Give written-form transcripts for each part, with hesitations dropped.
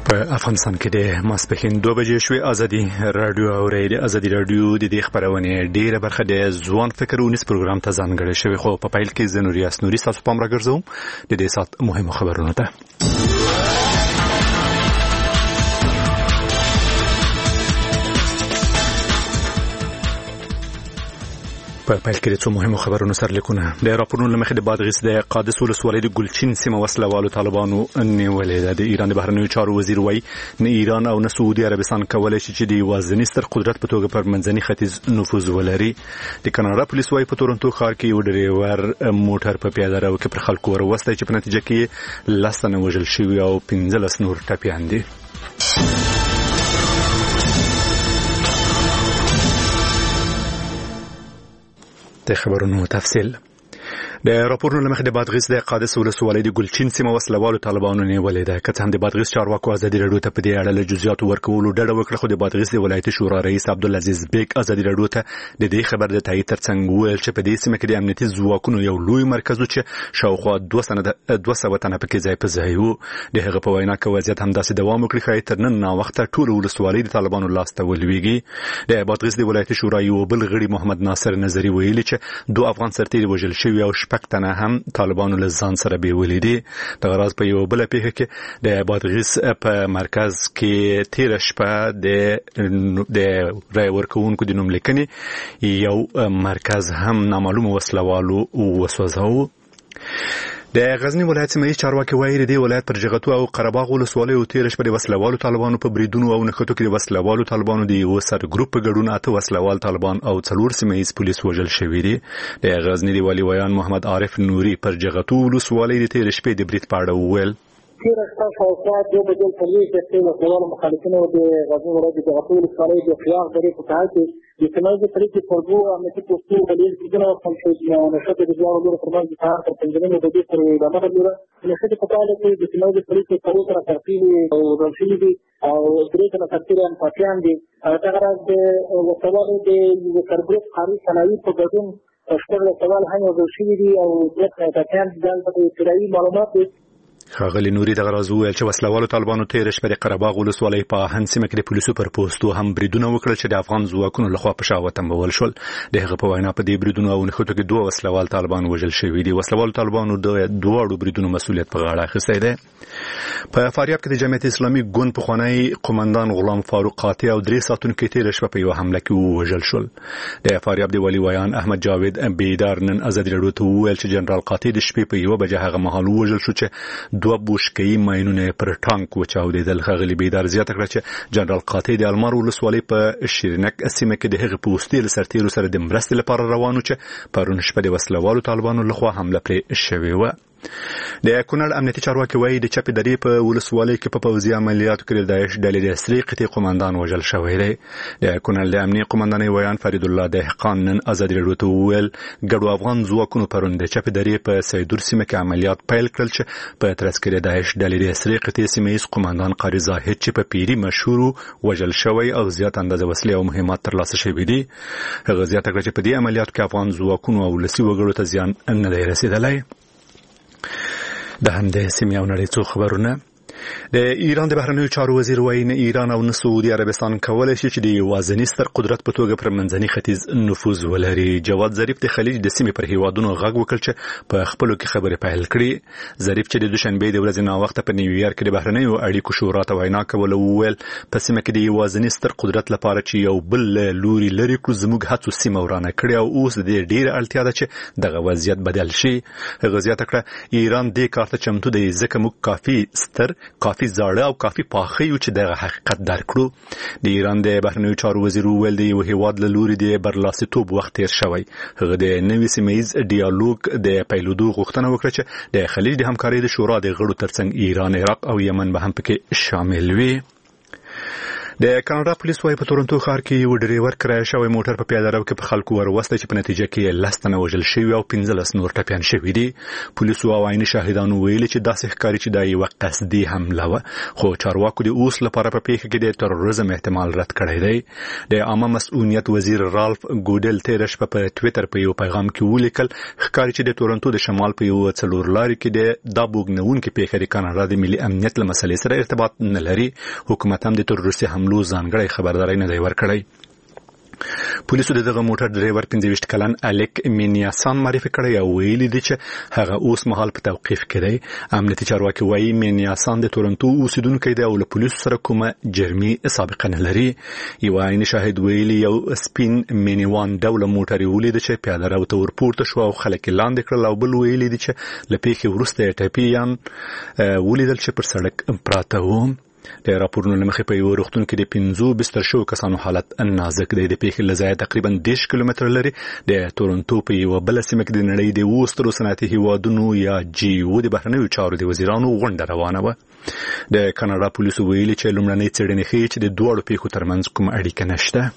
په افغانستان کې د ماسپښین 2 بجې شوې ازادي رادیو او ازادي رادیو د دې خبرونه ډیره برخه د ځوان فکر ونیس پروګرام ته ځانګړې شوی خو په پیل کې زنوریاس نوري تاسو پام راګرځوم د دې سات مهمه خبرونه ته په پیل کې څو مهمه خبرونه سرلیکونه د راپورونو لمخې د بادغیس د قادس ولسوالۍ د ګلچین سیمه وسلوالو طالبانو نیولې ده. د ایران د بهرنیو چارو وزیر وایي نه ایران او نه سعودي عربستان کولای شي چې د وازنی ستر قدرت په توګه پر منځني ختیځ نفوذ ولري. د کاناډا پولیس وایي په تورنټو ښار کې یو ډریور موټر په پیاده رو کې پر خلکو وروسته چې په نتیجه کې 10 تنه وژل شوي او 15 نور ټپیان دي. د خبرونو تفصیل د راپورونو لمخې د بادغیس د قادس ولسوالۍ د ګلچین سیمه وسلوالو طالبانو نیولې ده. که څه هم د بادغیس چارواکو ازادي رادیو ته په دې اړه له جزئیاتو ورکولو ډډه وکړه، خو د بادغیس د ولایتي شورا رئیس عبدالعزیز بیگ ازادي رادیو ته د دې خبر د تایید ترڅنګ وویل چې په دې سیمه کې د امنیتي ځواکونو یو لوی مرکز چې شاوخوا 200 تنه پکې ځای په ځای وو. د هغه په وینا کې وضعیت همداسې دوام وکړي خو تر نن نا وخت ټول ولسوالۍ د طالبانو لاس ته ولويږي. د بادغیس د ولایتي شورا یو بل غړي محمد ناصر نظری ویلي چې 2 افغان سرتیري وژل شوي او 6 تنه هم طالبانو له ځان سره بیولې دي. د غراض په یو بل پیښه کې د بادغیس په مرکز کې 13 شپه د رای ورکوونکو د نوم لیکنې یو مرکز هم نامعلوم وسلوالو وسوځاو. د غزنی ولایت سیمه چارواکي وایي د ولایت پر جغتو او قرهباغ ولسوالۍ او 13 شپه د وسلوالو طالبانو په بریدونو او نښتو کې د وسلوالو طالبانو د یو سر ګروپ په ګډون 8 وسلوال طالبان او 4 سیمه پولیس وژل شوي دي. د غزنی دی والی ویان محمد عارف نوري پر جغتو ولسوالۍ د 13 شپې د برید په اړه وویل. تیره شپه شاوخوا 2 بجې پولیس د وسلوالو مخالفینو د غزنی ولایت د جغتو ولسوالۍ د خیاغ درې په ځای کې د سیمایي طریقې په دوه امنیتي پوسټونو باندې څنګه وکړل چې نشته د ځوانو لپاره پر باندې کار تر پنځمه د دې پر ادامه لري. نشته په کال کې د سیمایي طریقې په اوسه ترتیب او رسمي دي او درې تنه ترتیبان پاتیان دي. هغه راز د وسلوالو د کارګروپ خاري صنایع په ګډون شپږ وسلوال هم وژل شوي دي او د پاتیان د ابتدایي معلومات خاغلی نوري د غراض ویل چې وسلوالو طالبانو 13 شپه د قرهباغ ولسوالۍ په هند سیمه کې د پولیسو پر پوسټو هم بریدونه وکړل چې د افغان ځواکونو لخوا په شاوه تنبول شول. د هغه په وینا په دې بریدونو او نښتو کې 2 وسلوال طالبان وژل شوي دي. وسلوالو طالبانو د 2 بریدونو مسؤلیت په غاړه اخیستی دی. په فاریاب کې د جمعیت اسلامي ګوند پخوانی قومندان غلام فاروق قاطع او 3 ساتونکو 13 شپه په یو حمله کې وژل شول. د فاریاب د ولی ویان احمد جاوید بیدار نن ازادي رادیو ته وویل چې جنرال قاطع د شپې په 1 بجې هغه مهال وژل شو چې 2 بوشکې ماینونه پر ټانک وچاودېدل. خغلی بیدار زیاته کړه چې جنرال قاطع د المار ولسوالۍ په شیرینک سیمه کې د هغه پوسټي سرتیرو سره د مرستې لپاره روانو چې پرون شپه د وسلوالو طالبانو لخوا حمله پرې شوې و. د کونړ امنیتي چارواکي وایي د چپې درې په ولسوالۍ کې په پوځي عملیاتو کې د داعش ډلې د اسرې قطعي قومندان وژل شوی دی. د کونړ د امنیتي قومندان ویان فرید الله دهقان نن ازادي رادیو ته وویل ګډو افغان ځواکونو پرون د چپې درې په سیدور سیمه کې عملیات پیل کړل چې په ترڅ کې د داعش ډلې د اسرې قطعي سیمه قومندان قاری زاهد چې په پیری مشهور وژل شوی او زیات اندازه وسلې او مهمات ترلاسه شوي دي. هغه زیاته کړه چې په دې عملیاتو کې افغان ځواکونو او ولسي وګړو ته زیان نه دی رسیدلی. د همدې سیمې او نړۍ څو خبرونه. د ایران د بهرنیو چارو وزیر وایي نه ایران او نه سعودي عربستان کولای شي چې د یوازیني ستر قدرت په توګه پر منځني ختیځ نفوذ ولري. جواد ظریف د خلیج د سیمې پر هیوادونو غږ وکړ چې په خپلو کې خبرې پیل کړي. ظریف چې د دوشنبه د ورځې ناوخته په نیویارک کې د بهرنیو اړیکو شورا ته وینا کوله وویل په سیمه کې د یوازیني ستر قدرت لپاره چې یو بل لوري لري کړو زموږ هڅو سیمه ورانه کړي او اوس د ډېر اړتیا ده چې دغه وضعیت بدل شي. هغه زیاته کړه ایران دې کار ته چمتو دی ځکه موږ کافي ستر کافي زاړه او کافي پاخه یو چې دغه حقیقت درک کړو. د ایران د بهرنیو چارو وزیر وویل د یو هیواد له لوري د برلاسیتوب وخت تیر شوی. هغه د نوي سیمه‌ییز ډیالوګ د پیلېدو غوښتنه وکړه چې د خلیج د همکارۍ د شورا د غړو ترڅنګ ایران، عراق او یمن به هم پکې شامل وي. د کاناډا پولیس وايي په تورنټو ښار کې یو ډرایور کرایه شوی موټر په پیاده رو کې په خلکو وروسته چې په نتیجه کې 10 تنه وژل شوي او 15 نور ټپیان شوي دي. پولیسو او عیني شاهدانو ویلي چې داسې ښکاري چې دا یو قصدي حمله وه، خو چارواکو د اوس لپاره په پیښه کې د تروریزم احتمال رد کړی دی. د عامه مسؤلیت وزیر رالف ګوډل تیر شپه په ټوئیټر په یو پیغام کې ولیکل ښکاري چې د تورنټو د شمال په یو څلور لارې کې د بوګنونکو پیښه د کاناډا د ملي امنیت له مسلې سره ارتباط نه لري. حکومت هم د تروریستي حملو ځانګړی خبرداری نه دی ورکړی. پولیسو دغه موټر ډرایور 25 کلن الیک مینیاسان معرفي کړی او ویلي دي چې هغه اوس مهال په توقیف کې دی. امنیتي چارواکي وایي مینیاسان د تورنټو اوسیدونکی دی او له پولیسو سره کومه جرمي سابقه نه لري. یو عیني شاهد ویلي یو سپین مینیوان ډول موټر ولید چې پیاده رو ته ورپورته شو او خلک لاندې کړل، او بل ویلي دي چې له پیښې وروسته ټپیان ولیدل چې پر سړک پراته وو. د راپورونو لمخې په یو روغتون کې د 15 بستر شو کسانو حالت نازک دی. د پیښې له ځایه تقریبا 10 کیلومتره لري د تورنټو په یو بل سیمه کې د نړۍ د وسترو صنعتي هیوادونو یا جیو د بهرنیو چارو د وزیرانو غونډه روانه وه. د کاناډا پولیسو ویلي چې لومړنۍ څېړنې ښیي چې د دوړو پیښو ترمنځ کوم اړیکه نشته.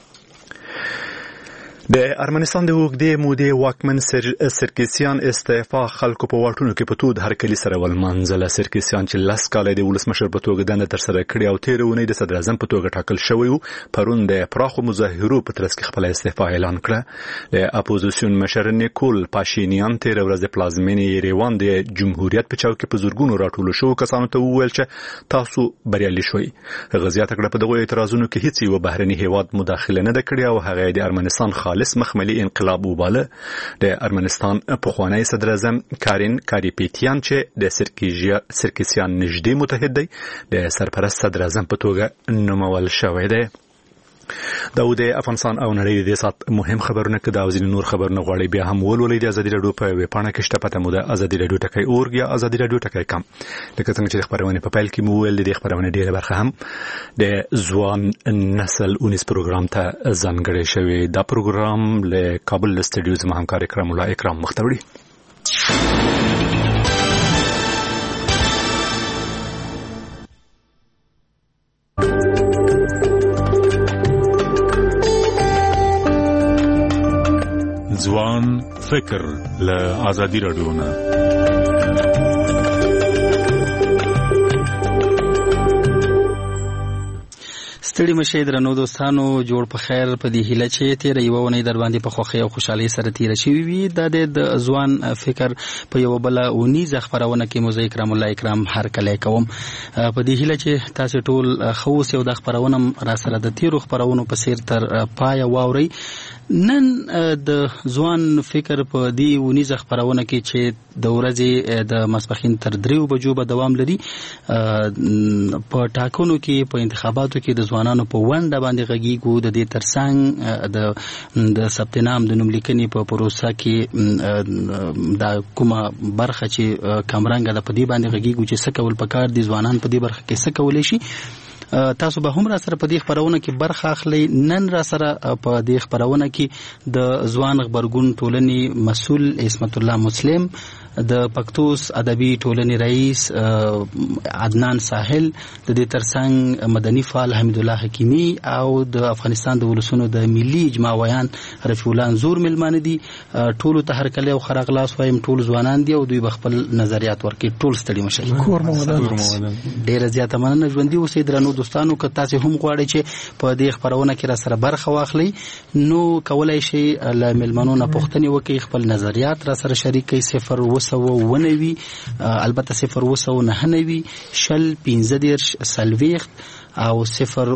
د ارمنستان د اوږدې مودې واکمن سرکسیان استعفا خلکو په واټونو کې په تود هرکلي سره ولمانځله. سرکسیان چې 10 کاله د ولسمشر په توګه دنده ترسره کړې او تېره اونۍ د صدر اعظم په توګه ټاکل شوی و، پرون د پراخو مظاهرو په ترڅ کې خپله استعفا اعلان کړه. د اپوزیسیون مشر نیکول پاشینیان تېره ورځ د پلازمینې یریوان د جمهوریت په چوک کې په زرګونو راټولو شوو کسانو ته وویل چې تاسو بریالي شوئ. هغه زیاته کړه په دغو اعتراضونو کې هیڅ یو بهرني هیواد مداخله نه ده کړې او هغه د ارمنستان خالص مخملي انقلاب وباله. د ارمنستان پخوانی صدر اعظم کارین کاریپیتیان چې د سرکسیان نږدې متحد دی د سرپرست صدر اعظم په توګه نومول شوی دی. دا د افغانستان او نړۍ د سات مهم خبرونه کې دا ځینې نور خبرونه غواړي بیا هم ولولئ د ازادي راډیو په ویب پاڼه کې شته پته مو د ازادي راډیو ټکی اورګ یا ازادي راډیو ټکی کم. لکه څنګه چې خبرونه په پیل کې مو ویل د خبرونه ډیره برخه هم د ځوان نسل اونیس پروګرام ته ځانګړی شوی. دا پروګرام له کابل استډیو زما همکار اکرام الله اکرام مختوری. ځوان فکر له ازادي راډیو نه. ستړي مشه درنو دوستانو، جوړ په خیر په دې هیله چې تیر یو ونې در باندې په خوښۍ او خوشحالۍ سره تیر شي وي. د ځوان فکر په یو بل ونیزه خبرونه کې موزه اکرام الله اکرام هر کله کوم په دې هیله چې تاسو ټول خوښ او د خبرونه را سره د تیرو خبرونو په سیر تر پای واوري. نن د ځوان فکر په دې ونیزه خبرونه کې چې د ورځې د ماسپښین تر 3 بجو به دوام لري. په ټاکنو کې په انتخاباتو کې د ځوانانو په ونډه باندې غږیږو. د دې ترڅنګ د ثبت نام د نوملیکنې په پروسه کې د کومه برخه چې کمرنګ د پدی باندې غږیږو چې څه کول پکار دي ځوانان په دې برخه کې څه کولای شي. تاسو به هم را سره په دې خبرونه کې برخه اخلي. نن را سره په دې خبرونه کې د ځوان خبرګون ټولنې مسؤل اسمت الله مسلم، د پښتوس ادبي ټولنې رئیس عدنان ساحل، د دې ترڅنګ مدني فعال حمید الله حکیمی او د افغانستان د ولسونو د ملي اجماع ویان رفیع الله انزور ملمانه دي. ټول ته هر کله او خراغلاس وایم ټول ځوانان دي او دوی بخپل نظریات ورکړي. ټول ستړي مشه کور مودان ډیره زیاته مننه. ژوندۍ اوسئ درنو دوستانو. که تاسو هم غواړئ چې په دې خبرونه کې را سره برخه واخلئ نو کولای شئ له ملمنو نه پوښتنې وکړئ، خپل نظریات را سره شریک کړئ. 0 البته 0 شل 15 سلويخت او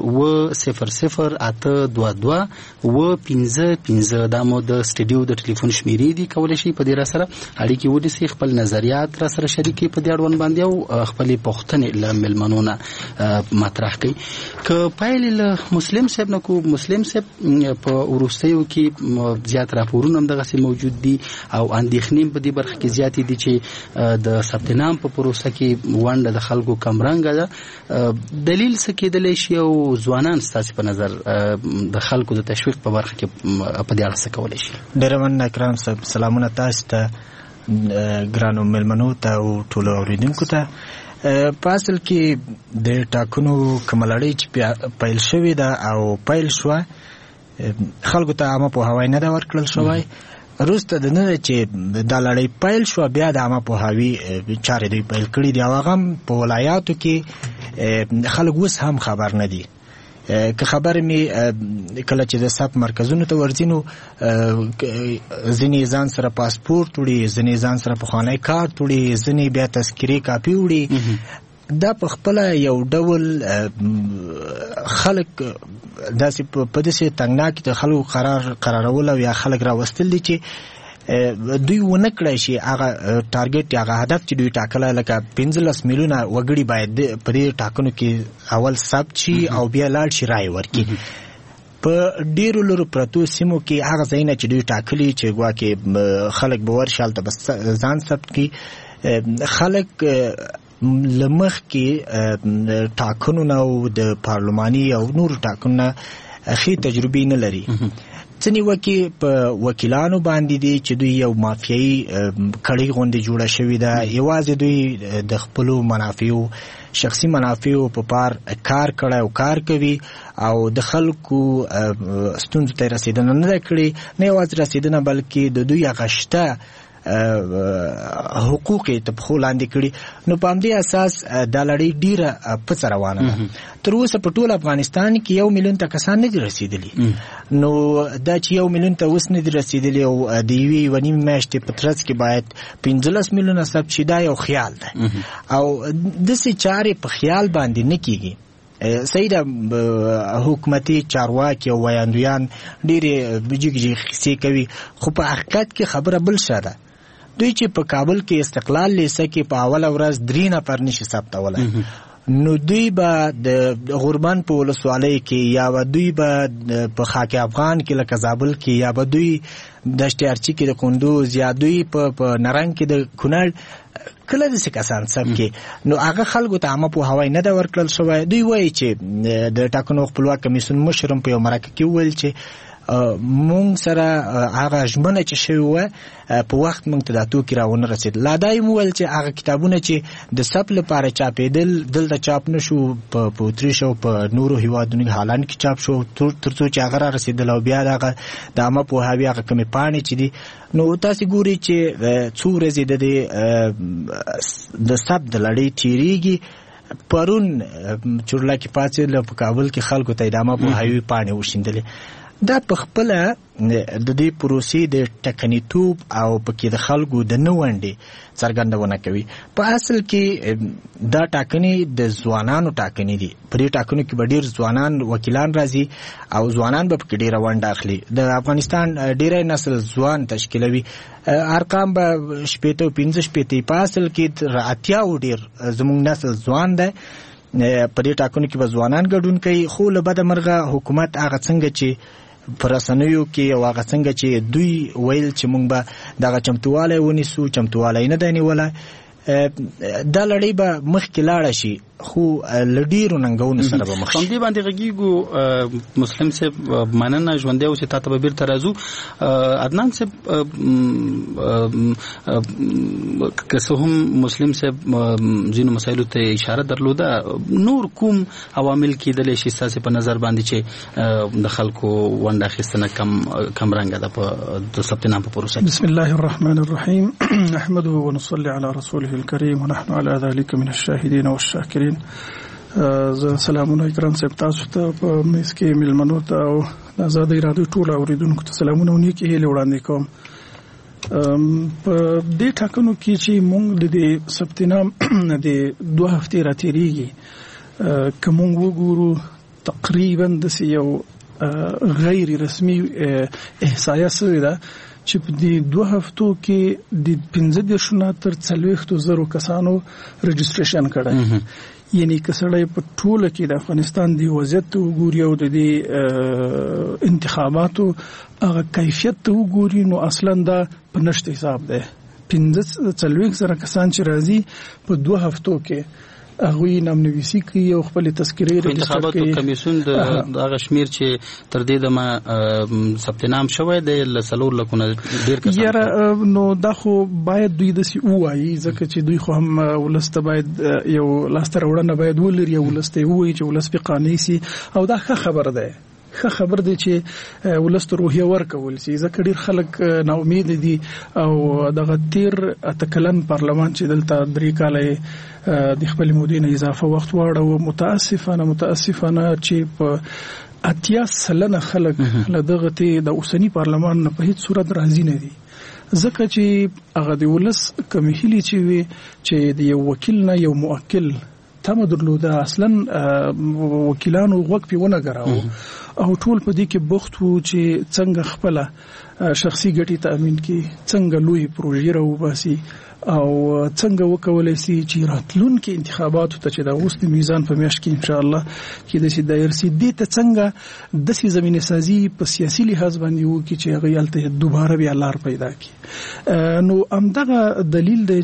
0 اته 22 و 15 دا مو د سټډیو د ټلیفون شمیرې دي. کولای شي په دې را سره اړیکې ونیسئ، خپل نظریات را سره شریک کړئ په دې اړوند باندې او خپل پوښتنې له ملمنو نه مطرح کړئ. که پایل له مسلم صاحب نه کو مسلم صاحب په وروستیو کې زیات راپورونه هم دغه موجود دي او اندېښنې په دې برخه کې زیات دي چې د ثبت نام په پروسه کې ونډه د خلکو کمرنګه ده. دلیل څه کېدلی شي او ځوانان ستاسو په نظر د خلکو د تشویق په برخه کې په دې اړه څه کولی شي؟ ډېره مننه اکرام صاحب. سلامونه تاسو ته، ګرانو مېلمنو ته او ټولو اورېدونکو ته. په اصل کې د ټاکنو کملړۍ چې پیل شوې ده او پیل شوه خلکو ته عامه پوهاوی نه ده ورکړل شوی وروسته د نه چې دا لړۍ پیل شوه بیا د عامه پوهاوي چارې دوی پیل کړي دي او هغه هم په ولایاتو کې خلک اوس هم خبر نه دي که خبر می کله چې د ثبت مرکزونو ته ورځي نو ځینې ځان سره پاسپورت وړي ځینې ځان سره پخوانی کارت وړي ځینې بیا تذکرې کاپي وړي دا په خپل یو ډول خلک داسې په داسې تنګناکي د خلکو قرارول او یا خلک راوستل دي چې دوی ونه کړی شي هغه ټارګټ هغه هدف چې دوی ټاکلی لکه 15 میلیونه وګړي باید په دې ټاکنو کې اول ثبت شي او بیا لاړ شي رای ورکړي په ډیرو لرو پرتو سیمو کې هغه ځایونه چې دوی ټاکلي چې ګواکې خلک به ورشي هلته به ځان ثبت کړي خلک لمخ کې ټاکنو نه او د پارلماني او نورو ټاکنو نه ښې تجربې نه لري ځینې وکې په وکیلانو باندې دي چې دوی یو مافیایي کړۍ غوندې جوړه شوې ده یوازې دوی د خپلو منافعو شخصي منافعو په پار کار کړی او کار کوي او د خلکو ستونزو ته رسېدنه نه ده کړې نه یوازې رسېدنه بلکې د دوی هغه شته حقوق ته په خو لاندې کړي نو په همدې اساس دا لړۍ ډیره پڅه روانه ده تر اوسه په ټول افغانستان کې 1 میلیون ته کسان نه دي رسیدلي نو دا چې 1 میلیون ته اوس نه دي رسیدلي او د یوې 1.5 میاشتې په ترڅ کې باید 15 میلیونه ثبت شي دا یو خیال ده او داسې چارې په خیال باندې نه کیږي سیده حکومتي چارواکي او ویاندویان ډېرې جګجګ کیسې کوي خو په حقیقت کې خبره بل څه ده دوی چې په کابل کې استقلال لیسه کې په اوله ورځ 3 نفر نشي ثبتولی نو دوی به د غوربند په ولسوالۍ کې یا به دوی به په خاک افغان کې لکه زابل کې یا به دوی دشت ارچي کې د کندوز یا دوی په نرنګ کې د کونړ کله داسې کسان ثبت کې نو هغه خلکو ته عامه پوهاوی نه ده ورکړل شوی دوی وایي چې د ټاکنو خپلواک کمیسیون مشر هم په یو مرکه کې وویل چې مونږ سره هغه ژمنه چې شوې وه په وخت مونږ ته دا توکي راونه رسېد لا دا یې وویل چې هغه کتابونه چې د ثبت لپاره چاپېدل دلته چاپ نه شو په اتریش او په نورو هېوادونو هالند کې چاپ شو تر څو چې هغه را رسېدل او بیا دغه د عامه پوهاوي هغه کومې پاڼې چې دي نو تاسې ګورئ چې څو ورځې د ثبت د لړۍ تېرېږي پرون چورلکې پاڅېدله په کابل کې خلکو ته د عامه پوهاوي پاڼې وشیندلې دا په خپل د دې پروسې د ټکنیتوب او پکې د خلکو د نوونډې څرګندونه کوي په اصل کې دا ټاکنې د ځوانانو ټاکنې دي په دې ټاکنو کې به ډېر ځوانان وکیلان راځي او ځوانان به پکې ډېره ونډه اخلي د افغانستان ډېری نسل ځوان تشکیلوي ارقام به 15 په اصل کې 80 ډېر زموږ نسل ځوان دی په دې ټاکنو کې به ځوانان ګډون کوي خو له بده مرغه حکومت هغه څنګه چې پر رسنیو کې او هغه څنګه چې دوی ویل چې موږ به دغه چمتووالی ونیسو چمتووالی نه دی نیولی دا لړۍ به مخکې لاړه شي خو له ډېرو ننګونو سره به مخ شي همدې باندې غږیږو مسلم صاحب مننه ژوندی اوسې تا ته به بیرته راځو عدنان صاحب که څه هم مسلم صاحب ځینو مسایلو ته اشاره درلوده نور کوم عوامل کېدلی شي ستاسې په نظر باندې چې د خلکو ونډه اخیستنه کم رنګه ده په د ثبت نام په پروسه کې بسم الله الرحمن الرحیم نحمده ونصلي على رسوله الكريم ونحن على ذلك من الشاهدين والشاكرين سلامونه کرام صاحب تاسو ته په میس کې ملمنو ته او آزادۍ رادیو ټول اوریدونکو ته سلامونه او نیکې هیلې وړاندې کوم په دې ټاکنو کې چې موږ د دې ثبت نام د 2 هفتې راتېرېږي که موږ وګورو تقریبا داسې یو غیر رسمي احصایه سوې ده چې په دې 2 هفتو کې د 15 تر 40,000 کسانو رجسټریشن کړی یعنی که سړی په ټوله کې د افغانستان د وضعیت وګوري او د دې انتخاباتو هغه کیفیت وګوري نو اصلا دا په نشته حساب دی 15,000 کسان چې راځي په 2 هفتو کې هغه نامنویسي کوي او خپل تذکرې رجسټر کوي. کمیسیون د هغه شمیر چې تر دې دمه ثبت نام شوی دی لسلور لکونه ډیر کسان یاره نو دا خو باید دوی د سی وایي ځکه چې دوی خو هم ولسته باید یو لاستر وړاندې باید ولري یو ولسته وایي چې ولس په قانوني سي او دا ښه خبر ده. ښه خبر دی چې ولست روحیه ورکول شي ځکه ډیر خلک نا امید دي او دغه تیر اتکلن پارلمان چې دلته 3 کاله د خپل مودې نه اضافه وخت واړو متاسفانه چې په 80% خلک لدغه ته د اوسنی پارلمان په هیڅ صورت راضي نه دي ځکه چې هغه د ولس کمیهلی چې د یو وکیل نه یو موکل تم درلوده اصلا وکیلانو وقت پیونه غراو او ټول په دې کې بوخت وو چې څنګه خپل شخصي ګټې تامین کړي څنګه لوی پروژې راوباسي او څنګه وکولای شي چې راتلونکي انتخاباتو ته چې د اوس د میزان په میاشت کې ان شاء الله کې د سي دایر سي دې ته څنګه د سي زمينه سازي په سیاسي لحاظ باندې وو کې چې غیالته دوباره بیا لار پیدا کړي. نو همدغه دلیل دی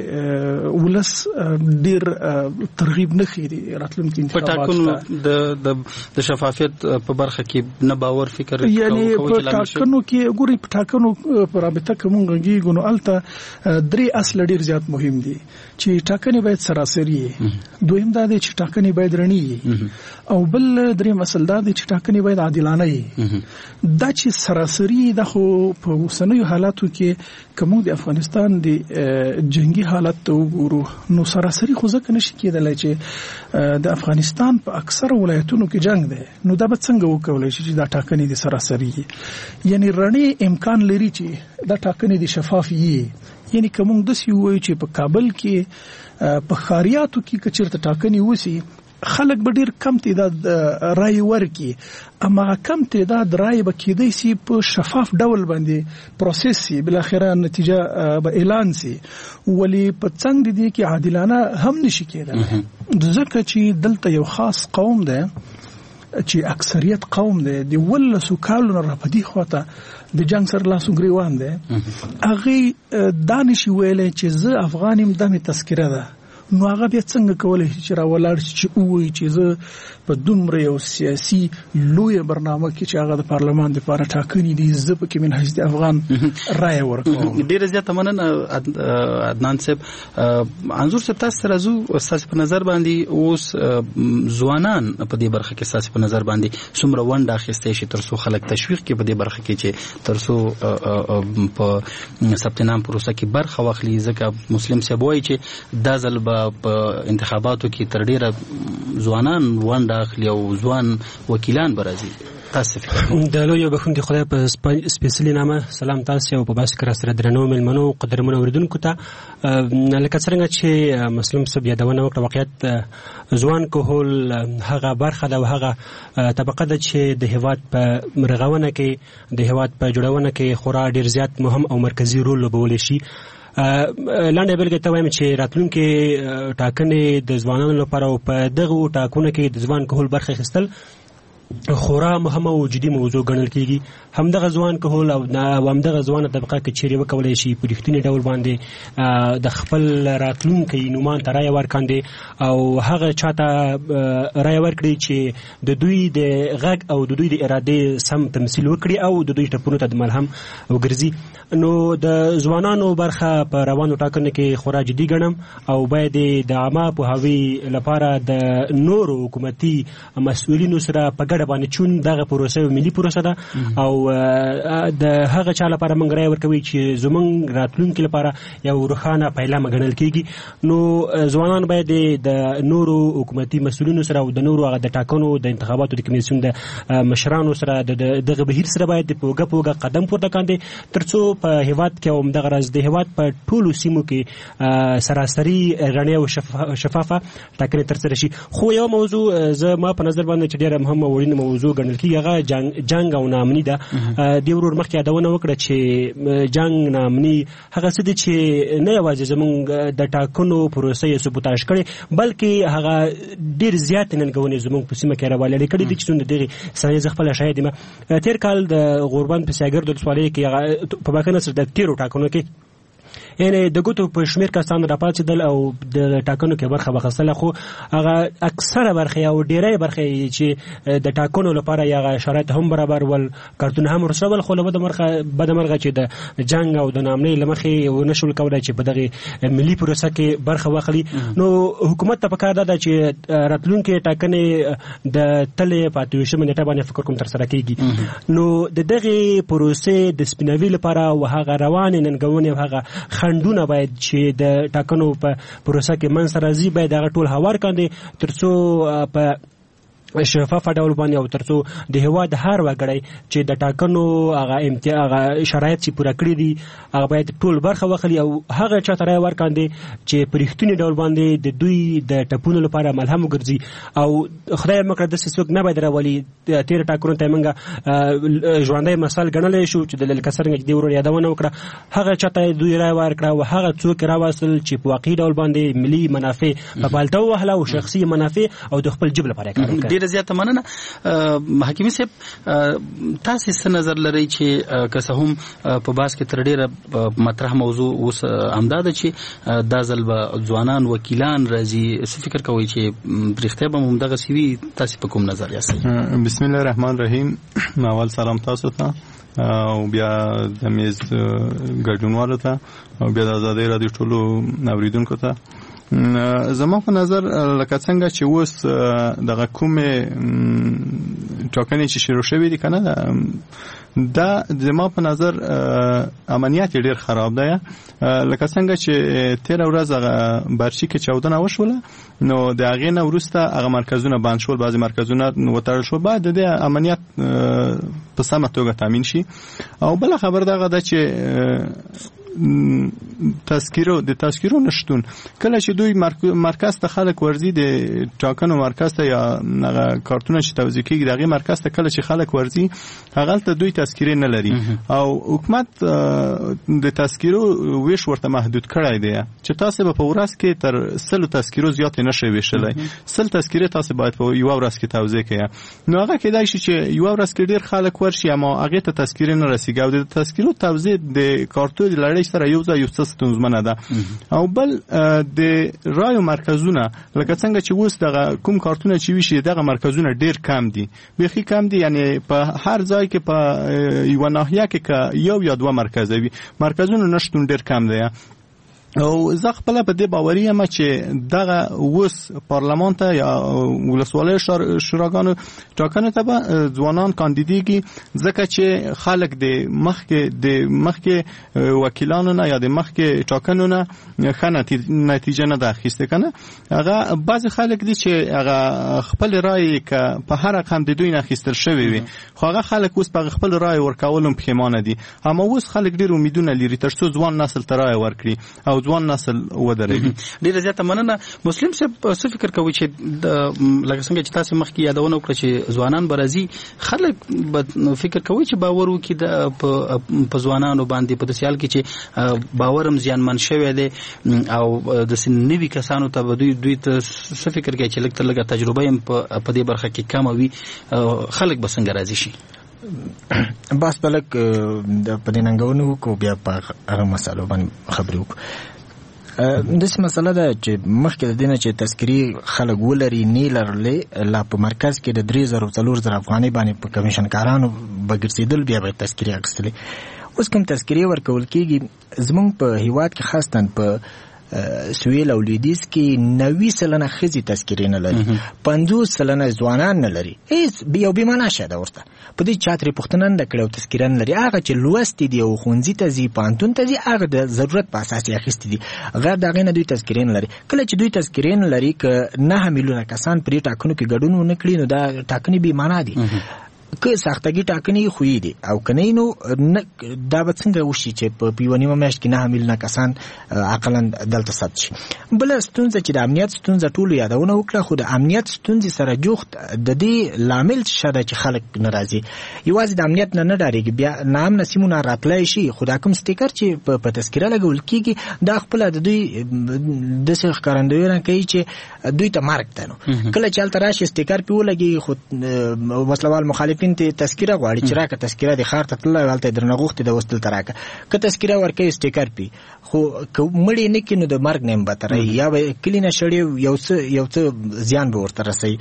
چې ولس ډیر ترغیب نه خېری راتلونکي انتخابات د شفافیت په برخه کې نه باور فکر یعنی په ټاکنو کې ګوري په ټاکنو په رابطه کومه غږی غنو الته درې اصل ډیر زیات مهم دي چې ټاکنې باید سراسري دویم دا دی چې ټاکنې باید رڼي او بل درې مسل دا دی چې ټاکنې باید عادلانه وي دا چې سراسري د خو په اوسنیو حالاتو کې کوم د افغانستان د جنگي حالت ته وګورو نو سراسري خو ځکه نشي کېدلای چې د افغانستان په اکثر ولایتونو کې جنگ دی نو دا به څنګه وکولای شي چې دا ټاکنې د سراسري یعنی رڼي امکان لري چې دا ټاکنې د شفاف وي یعنی کوم د سی وایي چې په کابل کې په خاریاتو کې کچرته ټاکنې وسی خلک به ډیر کم تعداد رای ورکي اما کم تعداد رای به کېدای سي په شفاف ډول باندې پروسس سي بل اخره نتیجه به اعلان سي ولی په څنګه دي کې عادلانه هم نشي کېدای ځکه چې دلته یو خاص قوم دی چې اکثریت قوم دی د ولسو کالو نه راپدي خواته د جنگ سره لاسو گریوان دی هغه دانش ویلې چې زه افغانیم دمه تذکره ده نو هغه بیا څنګه کولای شي چې راولاړ شي چې وایي چې زه په دومره یو سیاسي لوی برنامه کې چې هغه د پارلمان لپاره ټاکنې دي زه په کې من حیث د افغان رای ورکوم. ډیره زیاته مننه عدنان صاحب. انظور صاحب تاسو راځو استاد په نظر باندې اوس ځوانان په دې برخه کې تاسو په نظر باندې څومره ونډه اخیستې شي ترڅو خلک تشویق کې په دې برخه کې چې ترڅو په ثبت نام پروسه کې برخه واخلي ځکه مسلم صاحب وایي چې دا ځل په انتخاباتو کې تر ډیره ځوانان ونډه اخلي او ځوان وکیلان برازي. تاسو د لوی بخون دی خدای په سپیشلی نامه سلام تاسو او په باس کرا سره درنو ملمنو قدرمنو اوریدونکو ته لکه څنګه چې مسلم صاحب یادونه وکړه واقعیت ځوان کهول هغه برخه ده او هغه طبقه ده چې د هیواد په مرغونه کې د هیواد په جوړونه کې خورا ډیر زیات مهم او مرکزی رول لوبولی شي. لاندې بلګه ته وایم چې راتلونکي ټاکنې د ځوانانو لپاره او په دغه ټاکنو کې د ځوان کهول برخه اخیستل خورا مهمه او جدي موضوع ګڼل کېږي. همدغه ځوان کهول او همدغه ځوانه طبقه کې چیرې وکولای شي په رښتیني ډول باندې د خپل راتلونکي نومان ته رایه ورکاندي او هغه چاته رایه ورکړي چې د دوی د غږ او د دوی د ارادې سم تمثيل وکړي او د دوی ټپونو ته د ملهم وګرځي. نو د ځوانانو برخه په روانو ټاکنو کې خورا جدي ګڼم او باید د عامه پوهاوي لپاره د نورو حکومتي مسؤلینو سره په ګډه باندې چون دغه پروسه ملي پروسه ده او د هغه چا لپاره موږ رای ورکوي چې زمونږ راتلونکي لپاره یو روښانه پیلامه ګڼل کېږي. نو ځوانان باید د نورو حکومتي مسؤلینو سره او د نورو هغه د ټاکنو د انتخاباتو د کمیسیون د مشرانو سره دغه بهیر سره باید پوګه قدم پورته کاندي ترڅو په هیواد کې هم دغه راز د هیواد په ټولو سیمو کې سراسري رڼا او شفافه ټاکنې ترسره شي. خو یو موضوع زه ما په نظر باندې چې ډیره مهمه وړینه موضوع ګڼل کېږي هغه جنگ او ناامني ده. د ورور مخکې یادونه وکړه چې جنگ ناامني هغه څه دي چې نه یوازې زموږ د ټاکنو پروسه یې سبوتاژ کړي بلکې هغه ډیر زیات ننګونې زموږ په سیمه کې راوړل کړي دي چې دغه سایه خپل شاهد ما تیر کال د غوربند په سیاګر د ولسوالۍ کې په باکنه سره د تیرو ټاکنو کې یعنی د ګوتو په شمیر کسان راپاتېدل او د ټاکنو کې برخه واخیستله، خو هغه اکثره برخه او ډیری برخه چې د ټاکنو لپاره یا شرایط هم برابر ول، کارتونه هم ورسره ول، خو له بده مرغه چې د جنگ او د نامنۍ له مخې ونشول کولای چې په دغه ملي پروسه کې برخه واخلي. نو حکومت ته پکار ده چې راتلونکي ټاکنې د تلې په 28 نیټه باندې فکر کوم ترسره کیږي. نو د دغه پروسې د سپینوي لپاره او هغه روان ننګونې او هغه خندونه باید چې د ټاکنو په پروسه کې منځ راځي باید هغه ټول هوار کاندي ترڅو په شفاف ډول باندې او ترڅو د هیواد هر وګړی چې د ټاکنو هغه شرایط چې پوره کړی دي هغه باید ټول برخه واخلي او هغه چاته رای ورکاندي چې په رښتینی ډول باندې د دوی د ټاپونو لپاره ملهم وګرځي او خدای مکړه د څوک نه باید راولي. تیر ټاکنو ته موږ ژوندۍ مثال ګڼلی شو چې د لکسرنګ د ورو یادونه وکړه، هغه چاته دوی رای ورکړه او هغه څوک راوصل چې په واقعي ډول باندې ملي منافع په بالته وهله او شخصي منافع او د خپل جبل لپاره کار وکړي. ډیره زیاته مننه. حکیمي صاحب تاسو څه نظر لرئ چې که څه هم په باس کې تر ډیره مطرح موضوع اوس همدا ده چې دا ځل به ځوانان وکیلان راځي، څه فکر کوئ چې رښتیا به همدغه سوي؟ تاسو په کوم نظر یاست؟ بسم الله الرحمن الرحیم. اول سلام تاسو ته او بیا د میز ګډونوالو ته او بیا د آزادۍ رادیو ټولو اوریدونکو ته. زما په نظر لکه څنګه چې اوس دغه کومې ټاکنې چې شروع شوې دي کنه دا زما په نظر امنیت ډیر خراب دی. لکه څنګه چې تیر ورځ هغه برشي کې 14 وشوله نو د هغې نه وروسته هغه مرکزونه بند شول، بعضې مرکزونه وتړل شول، باید د دې امنیت په سمه توګه تامین شي. او بله خبر دغه ده چې د تذکیرو نشتون کله چې دوی مرکز ته خلک ورځي د ټاکنو مرکز ته یا کارتونه چې توزیع کیږي دغه مرکز ته کله چې خلک ورځي هغه ته دوی تذکیره نه لري او حکومت د تذکیرو ویش ورته محدود کړی دی چې تاسو به په ورځ کې تر 100 تذکیرو زیات نشي ویشلای. 100 تذکیره تاسو باید په یو ورځ کې توزیع کړئ. نو هغه کېدای شي چې یو ورځ کې ډیر خلک ورشي اما هغه ته تذکیره نه رسیږي او د تذکیرو توزیع د کارتو د لړۍ سره یو څه ستونزمنه ده. او بل د رایو مرکزونه لکه څنګه چې اوس دغه کوم کارتونه چې ویشي دغه مرکزونه ډیر کم دي، بيخي کم دي، یعنی په هر ځای کې په یو ناحیه کې یو یا دوه مرکز وي، مرکزونه نشټون ډیر کم دي. او زه خپل په دې باوري یم چې دغه اوس پارلمان ته یا ولسوالۍ شوراګانو ټاکنو ته به ځوانان کاندیدېږي ځکه چې خلک د مخکې وکیلانو نه یا د مخکې ټاکنو نه ښه نتیجه نه ده اخیستې کنه. هغه بعضې خلک دي چې هغه خپل رای که په هر رقم د دوی نه اخیستل شوی وي خو هغه خلک اوس په خپل رای ورکولو پښیمانه دي. اما اوس خلک ډېر امیدونه لري تر څو ځوان نسل ته رای ورکړي او ځوان نسل ودرېږي. ډیره زیاته مننه. مسلم صاحب څه فکر کوي چې لکه څنګه چې تاسو مخکې یادونه وکړه چې ځوانان برازي خلک فکر کوي چې باور وکړي په ځوانانو باندې په سیال کې چې باورم زیانمن شوی دی او د سنوي کسانو ته دوی ته څه فکر کوي چې لږه تجربه هم په دې برخه کې کم وي خلک به څنګه راضي شي؟ بس بلک په دې ننګونو کو بیا په هغه مسالو باندې خبرې وکړو. داسې مسله ده چې مخکې د دې نه چې تذکیري خلک ولري نه لرلې لا په مرکز کې د 3,000 افغانۍ باندې په کمیشنکارانو به ګرځېدل بیا به تذکیري اخیستلې. اوس کوم تذکیري ورکول کېږي زموږ په هیواد کې خاصتاً په سویل او لویدیځ کې 90% ښځې تذکیرې نه لري، 50% ځوانان نه لري. هیڅ یو بې معنا شی ده ورته. په دې چا ترې پوښتنه نه کړې او تذکیره نه لري. هغه چې لوستي دي او ښوونځي ته ځي پوهنتون ته ځي هغه د ضرورت په اساس یې اخیستي دي، غیر د هغې نه دوی تذکیرې نه لري. کله چې دوی تذکیرې نه لري که 9 میلیونه کسان په دې ټاکنو کې ګډون ونه کړي نو دا ټاکنې بې معنا دي. که سختګي ټاکنې خوې دي او کنه نو دا به څنګه وشي چې په یوه نیمه میاشت کې 9 میلیونه کسان عقلاً دلته ثبت شي. بله ستونزه چې د امنیت ستونزه ټولو یادونه وکړه خو د امنیت ستونزې سره جوخت د دې لامل څه ده چې خلک نه راځي. یوازې د امنیت نه ډارېږي، بیا ناامنه سیمو نه راتلی شي خو دا کوم سټیکر چې په تذکیره لګول کېږي دا خپله د دوی داسې ښکارندویونه کوي چې دوی ته مرګ ده. نو کله چې هلته راشي سټیکر پې ولګي خو وسلوال مخالف سپین ته تذکره غواړي چې راکه تذکره د خار ته تلل ولته درنغوخت د وستل تراکه که تذکره ورکوي سټیکر پی خو مړی نه کینو د مرګ نیم بتره یا کلینه شړی یو څه زیان به ورته رسي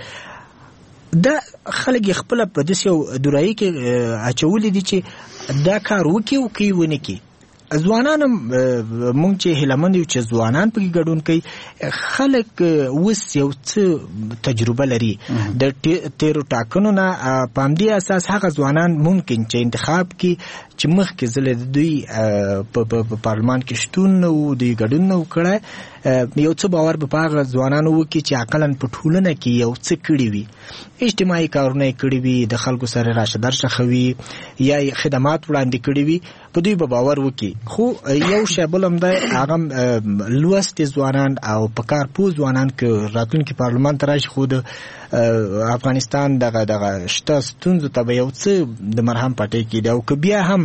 دا خلک خپل په دسیو درایي کې اچولې دي چې دا کار وکي او کوي ونه کی ځوانان مونږ چې هلمند یو چې ځوانان پکې ګډون کوي خلک وس یو څه تجربه لري د تیرو ټاکنو نه په همدې اساس هغه ځوانان ممکن چې انتخاب کې چې مخکې ځله د دوی په پارلمان کې شتون او دوی ګډون نه وکړی یو څه باور به هغه ځوانانو وکړي چې عقلاً په ټولنه کې یو څه کړي وي اجتماعي کارونه یې کړي وي د خلکو سره راشه درشه خوي یا خدمات وړاندې کړي وي په دوی به باور وکړي خو یو شی بل هم دی هغه لوستې ځوانان او په کار پوه ځوانان که راتلونکي پارلمان ته راشي خو د افغانستان دغه شته ستونزو ته به یو څه د مرهم پټۍ کېدي او که بیا هم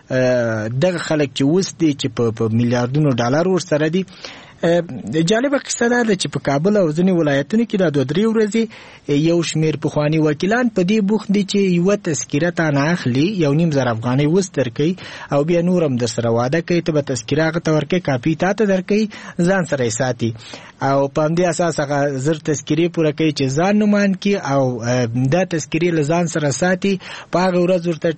دغه خلک چې اوس دي چې په میلیاردونو ډالر ورسره دي جالبه قصه ده چې په کابل او ځینې ولایتونو کې د 2-3 ورځې یو شمیر پخواني وکیلان په دې بوخت دي چې یو تذکره تا نه اخلي 1.5 افغانۍ وستر کوي او بیا نورم د سره واده کوي ته به تذکره غته ورکه کاپی تا ته درکې ځان سره ساتي او په دې اساس هغه زر تذکری پوره کوي چې ځان نومان کی او دا تذکری لزان سره ساتي په هغه ورځ ورته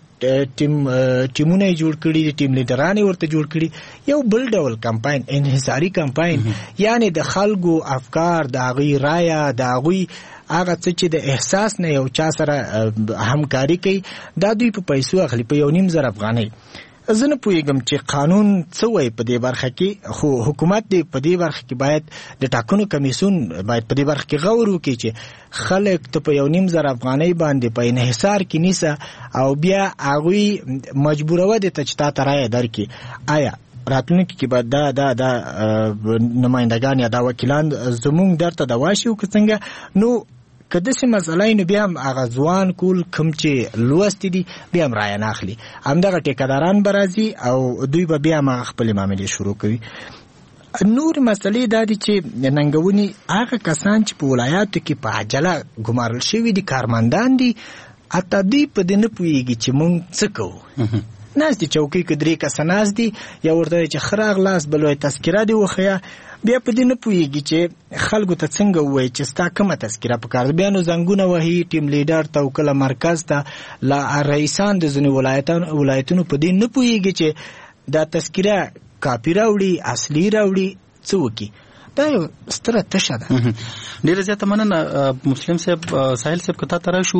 ټیمونه جوړ کړي دي ټیم لیډران ورته جوړ کړي یو بل ډول کمپاین انحصاري کمپاین یعنی د خلکو افکار د غي رایا د غي هغه څه چې د احساس نه یو چا سره همکاري کوي دا دوی په پیسو اخلي په 1.5 افغانۍ زه نه پوهیږم چې قانون څه وایي په دې برخه کې خو حکومت دې په دې برخه کې باید د ټاکنو کمیسیون باید په دې برخه کې غور وکړي چې خلک ته په 1.5 افغانۍ باندې په انحصار کې نیسه او بیا هغوی مجبوروه دي ته چې تا ته رایه درکړي آیا راتلونکي کې به دا نمایندګان یا دا وکیلان زمونږ درته د واشي او څنګه نو که داسې مسله نو بیا هم هغه ځوان کول کوم چې لوستي دي بیا هم رایه نه اخلي همدغه ټیکهداران به راځي او دوی به بیا هم هغه خپلې معاملې شروع کوي نور مسلې دا دي چې ننګونې هغه کسان چې په ولایاتو کې په عجله ګمارل شوي دي کارمندان دي حتی دوی په دې نه پوهېږي چې مونږ څه کوو ناست دي چوکۍ کې 3 کسه ناست دي یا ورته چې ښه راغلاست بل وایي تذکره دې وښیه بیا په دې نه پوهېږي چې خلکو ته څنګه ووایي چې ستا کومه تذکره پکار ده بیا نو زنګونه وهي ټیم لیډر ته او کله مرکز ته لا رئیسان د ځینې ولایتونو په دې نه پوهېږي چې دا تذکره کاپي راوړي اصلي راوړي څه وکړي دا یو ستره تشه ده ډیره زیاته مننه مسلم صاحب ساحل صاحب کته تر شو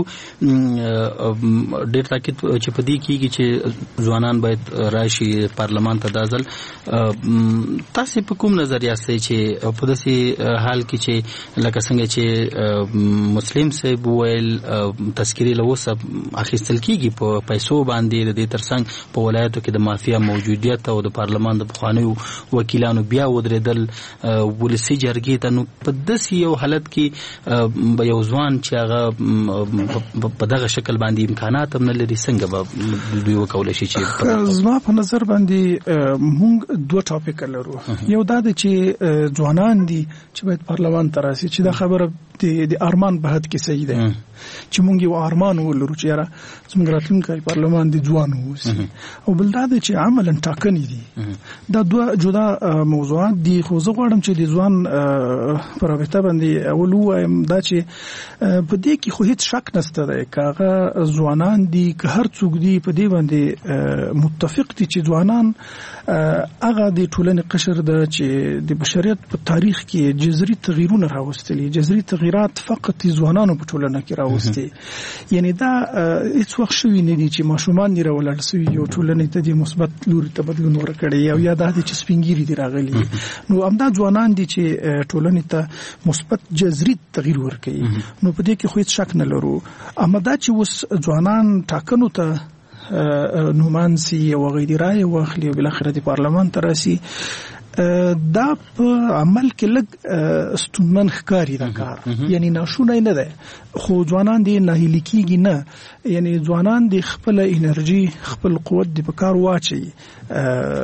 ډیر تاکید چې پدې کیږي چې ځوانان باید راشي پارلمان ته دازل تاسو په کوم نظریه سي چې په داسې حال کې چې لکه څنګه چې مسلم صاحب ویل تذکری له وسه اخیستل کیږي په پیسو باندې د ترڅنګ په ولایتو کې د مافیا موجودیت او د پارلمان د بخوانیو وکیلانو بیا ودرېدل ولسی جرګې ته نو په داسې یو حالت کې به یو ځوان چې هغه په دغه شکل باندې امکانات هم نه لري څنګه به دوی وکولی شي چې زما په نظر باندې موږ 2 ټاپک لرو یو دا دی چې ځوانان دي چې باید پارلمان ته راشي چې دا خبره د ارمان په حد کې صحیح ده چې موږ یو ارمان ولرو چې یاره څنګه راتلونکی پارلمان د ځوان ووسی او بل دا دی چې عملاً ټاکنې دي دا 2 جدا موضوعات دي خو زه غواړم چې د ځوان پر رابطه باندې اول وایم دا چې په دې کې خو هیڅ شک نشته دی که هغه ځوانان دي که هر څوک دي په دې باندې متفق دي چې ځوانان هغه د ټولنې قشر ده چې د بشریت په تاریخ کې جذري تغییرونه راوستلي جذري تغییرات فقط ځوانانو په ټولنه کې راوستي یعنی دا هیڅ وخت شوی نه دي چې ماشومان دي راولل سوي یو ټولنې ته د مثبت لوري ته بدلون ورکړي او یا دا چې سپینګيري دي راغلي نو همدا ځوانان دي چې ټولنې ته مثبت جذري تغییر ورکړي نو په دې کې خو هیڅ شک نه لرو اما دا چې اوس ځوانان ټاکنو ته نومانسي او غیر رائے واخلي بل اخر د پارلمان ته راسي دا په عمل کې لګ ستونمن ښکاری دا کار یعنی ناشونه نه ده خو ځوانان دي نه لیکيږي نه یعنی ځوانان دي خپل انرژي خپل قوت د کار واچي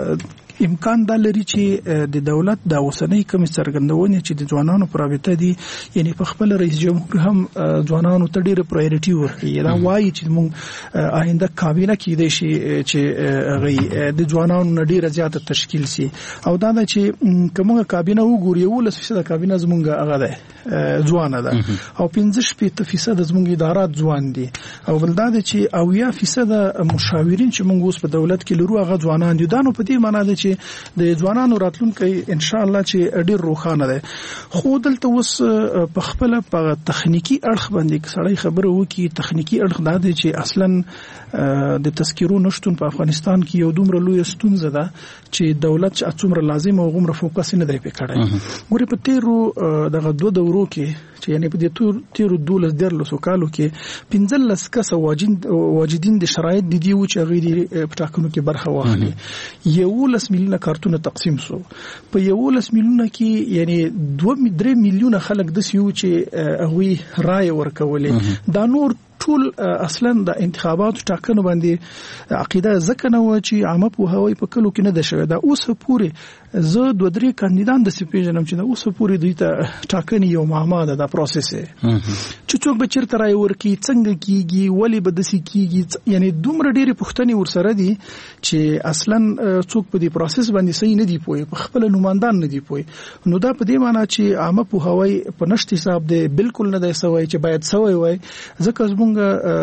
امکان دا لري چې د دولت د اوسنۍ کوم څرګندونې چې د ځوانانو پر رابطه دي یعنی په خپل رئیس جمهور هم ځوانانو ته ډېر پرایورټي ورکړي دا وایي چې موږ آینده کابینه کې دی شي چې غي د ځوانانو ډېر زیات تشکیل سي او دا چې کومه کابینه وګوري 10% کابینه زمونږ هغه ده ځوانه ده او 15% زمونږ ادارات ځوان دي او بل دا چې 80% مشاورین چې موږ اوس په دولت کې لرو هغه ځوانان دي دا نو په دې معنی ده چې د ځوانانو راتلونکي ان شاء الله چې ډېر روښانه ده خو دلته اوس په خپل په تخنیکی اړخ باندې سړی خبره وکي تخنیکی اړخ دا دی چې اصلا د تذکیرو نشټون په افغانستان کې یو دومره لوی ستونزه ده چې دولت چې څومره لازم او غومره فوکس نه دی پکړای ګوري په تیرو دغه دوه دورو کې چې یعنی په دې تیرو 12 کالو کې 15 کس واجدین د شرایط د دیو چې غوړي په ټاکنو کې برخه واخلي 11 میلیونه کارتونه تقسیم شو په 11 میلیونه کې یعنی 2.3 میلیونه خلک د سیو چې هغوی رائے ورکولې دا نور ټول اصلا د انتخاباتو ټاکنو باندې عقیده ځکه نه و چې عامه په هوای په کلو کې نه ده شوی دا اوس پورې زه 2-3 کاندیدان د سپیژنم چې دا اوس پورې دوی ته ټاکنې یو معما ده دا پروسس چې څوک به چیرته رائے ورکړي څنګه کیږي ولې به داسې کیږي یعنی دومره ډېرې پوښتنې ورسره دي چې اصلا څوک په دې پروسس باندې صحیح نه دی پوي په خپل نوماندان نه دی پوي نو دا په دې معنی چې عامه په هوای په نشټ حساب دی بالکل نه دی سوی چې باید سوی وای ځکه زموږ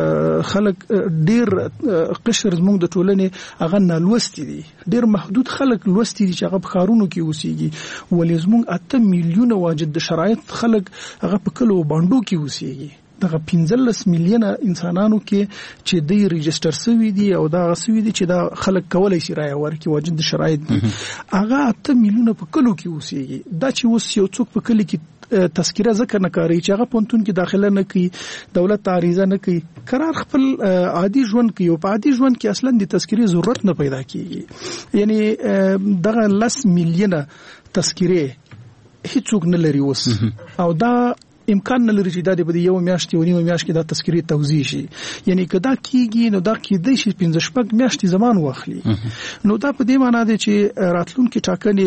خلک ډیر قشر زموږ د ټولنې هغه نالوستي دي ډیر محدود خلک لوستي دي چې هغه په خارونو کې اوسېږي ولې زموږ 8 میلیونه واجد شرایط خلک هغه په کلو باندې کې اوسېږي دغه 15 میلیونه انسانانو کې چې د ریجستر سوي دي او دا غسوي دي چې دا خلک کولای شي رائے ورکړي واجد شرایط دي هغه 8 میلیونه په کلو کې اوسېږي دا چې اوس یو څوک په کلی کې تذکره ذکر نه کوي چې هغه پونتون کې داخله نه کوي دولت تعریضه نه کوي قرار خپل عادي ژوند کوي او په عادي ژوند کې اصلا د تذکره ضرورت نه پیدا کیږي یعنی دغه 10 میلیونه تذکره هیڅوک نه لري اوس او دا امکان نه لري چې دا د یو میاشتې او نیمه میاشت کې دا تذکری توزیع شي یعنی کدا کیږي نو دا کېدای شي 15 میاشتې زمان واخلي نو دا په دې معنی دی چې راتلونکي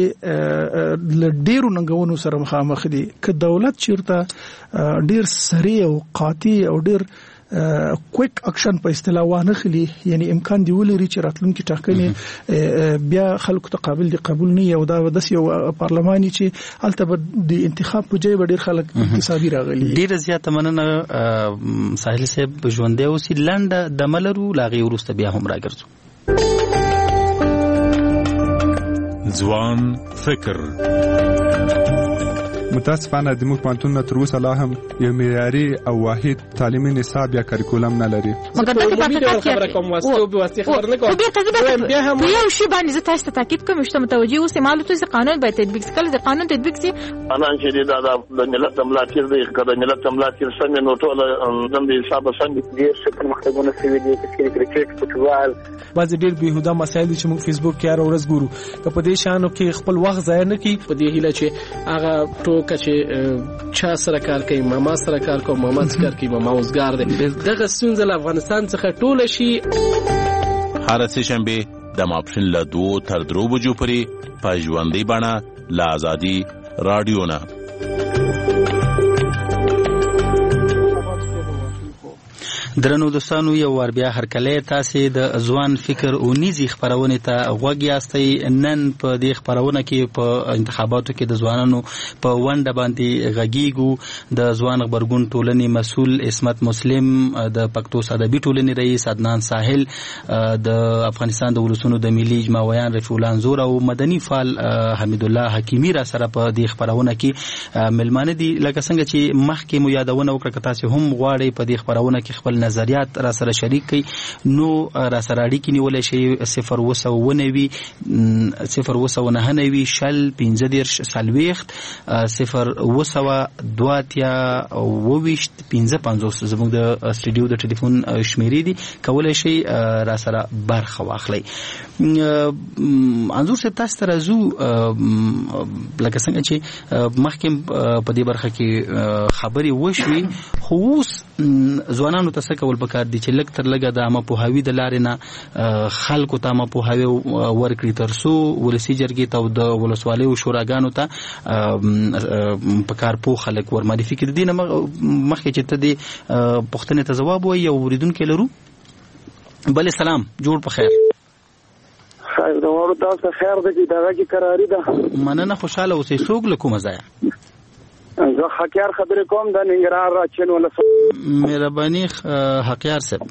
ټاکنې ډېرو ننګونو سره مخامخ دي که دولت چیرته ډېر سریع او قاطع او ډېر کویک اکشن په اصطلاح وانه خلی یعنی امکان دی ولري چې راتلونکي ټاکنې بیا خلکو ته قابل دي قبول نه یو دا د یو پارلماني چې البته د انتخاب په ځای ډېر خلک انتصابي راغلي ډېر زیات مننه ساحل صاحب ژوندې اوسې لنډه د ملرو لاغي ورسته بیا هم راګرځو ځوان فکر متاسفانه د موږ پانتون تر اوسه لا هم یو معیاري او واحد تعلیمي نصاب یا کریکولم نه لري مګر دا خبره کوم واسطه به واسطه خبر نه کوم بیا هم یو شی باندې زه تاسو ته تاکید کوم چې متوجي اوسه معلومات چې قانون به تطبیق کړي د قانون تطبیق سي انا چې دا د ملت ملاتړ دی کله ملت ملاتړ څنګه نو ټول د حساب څنګه ډیر څه پرمختګونه شوي دي چې کرکټ فوټبال بعض ډیر بهوده مسایل چې موږ فیسبوک کې هر ورځ ګورو که په دې شانو کې خپل وخت ضایع نه کړي په دې هیله چې هغه چې چا سره کار کوي ماما سره کار کوي ماما سره کار کوي ماما اوسګار دی دغه ستونزه له افغانستان څخه ټول شي هر څه شنبه د ماپښین له 2 تر 3 بجو پورې په ژوندۍ بڼه له آزادي رادیو نه درنو دوستانو یو ور بیا هر کله تاسو د ځوان فکر او نيزي خبرونه ته غوږ یاستئ نن په دې خبرونه کې په انتخاباتو کې د ځوانانو په ونده باندې غږیږو د ځوان خبرګون ټولنې مسول عصمت مسلم د پښتو ادبي ټولنې رئیس عدنان ساحل د افغانستان د ولسونو د ملي اجماع ویان رفیع الله انزور او مدني فعال حمید الله حکیمی را سره په دې خبرونه کې ملمانه دي لکه څنګه چې مخکې مو یادونه وکړه که تاسو هم غواړئ په دې خبرونه کې خپل نظریات را سره شریک کړئ نو را سره اړیکې نیولای شئ 0 شل 15 سلويخت 0 زموږ د سټډیو د ټلیفون شمیرې دي کولای شئ را سره برخه واخلئ انزور صاحب تاسو ته راځو لکه څنګه چې مخکې په دې برخه کې خبرې وشوي خو اوس ځوانانو ته څه کول پکار دي چې لږ تر لږه د عامه پوهاوي د لارې نه خلکو ته عامه پوهاوي ورکړي ترڅو ولسي جرګې ته او د ولسوالیو شوراګانو ته پکار پوه خلک ورمعرفي کړي. دي نه مخکې چې ته دې پوښتنې ته ځواب وایي او اوریدونکي لرو. بلې سلام، جوړ په خیر. خیر د وړو تاسو خیر ده چې دغه کې قراری ده. مننه، خوشاله اوسئ. څوک له کومه ځایه؟ زه حقیار خبرې کوم د ننګرهار راچین ولسوالۍ. مهرباني حقیار صاحب.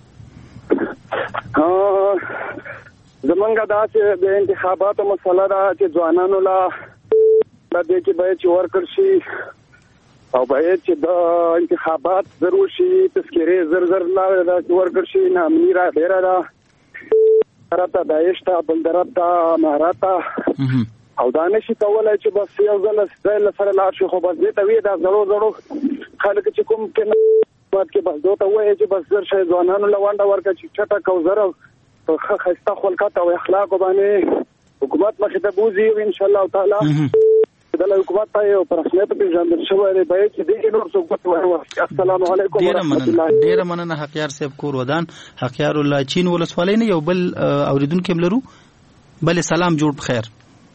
زمونږ دا چې د انتخاباتو مسله ده چې ځوانانو لا د دې کې باید چې ورکړ شي او باید چې د انتخابات ضرور شي، تذکیرې زر لا ورکړ شي. نامني را ډیره ده، راته دایشته بل درته مهارته او دا نشي کولای چې بس یو ځل سره لاړ شي. خو بس دې ته وی دا زړو خلک چې کوم کې بات کې بس دوته وایي چې بس زر شي ځوانانو لوانډه ورکړي چې چټه کو زره په خسته خلقات او اخلاق باندې حکومت مخې ته بوزي ان شاء الله تعالی. د حکومت ته یو پرسنټ په ځان شوی دی باید چې دې نور څه وکړي. السلام علیکم ورحمت الله. ډیر مننه حقیار صاحب کور ودان. حقیار الله چین ولسوالۍ نه یو بل اوریدونکو لرو. بل سلام، جوړ په خیر.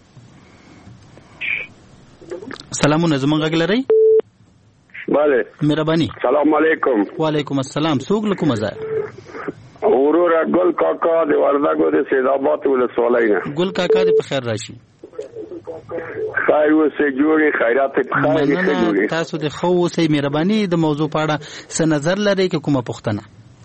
سلامونه زمونږ غږ لرئ؟ بله مهرباني. سلام علیکم. وعلیکم السلام. څوک له کومه ځایه؟ ورور ګل کاکا د وردګو د سیدآباد ولسوالۍ نه. ګل کاکا دې په خیر راشي. خیر اوسئ، جوړې خیرات په خیر مننه، تاسو د خو اوسئ. مهرباني د موضوع په اړه څه نظر لرئ که کومه پوښتنه؟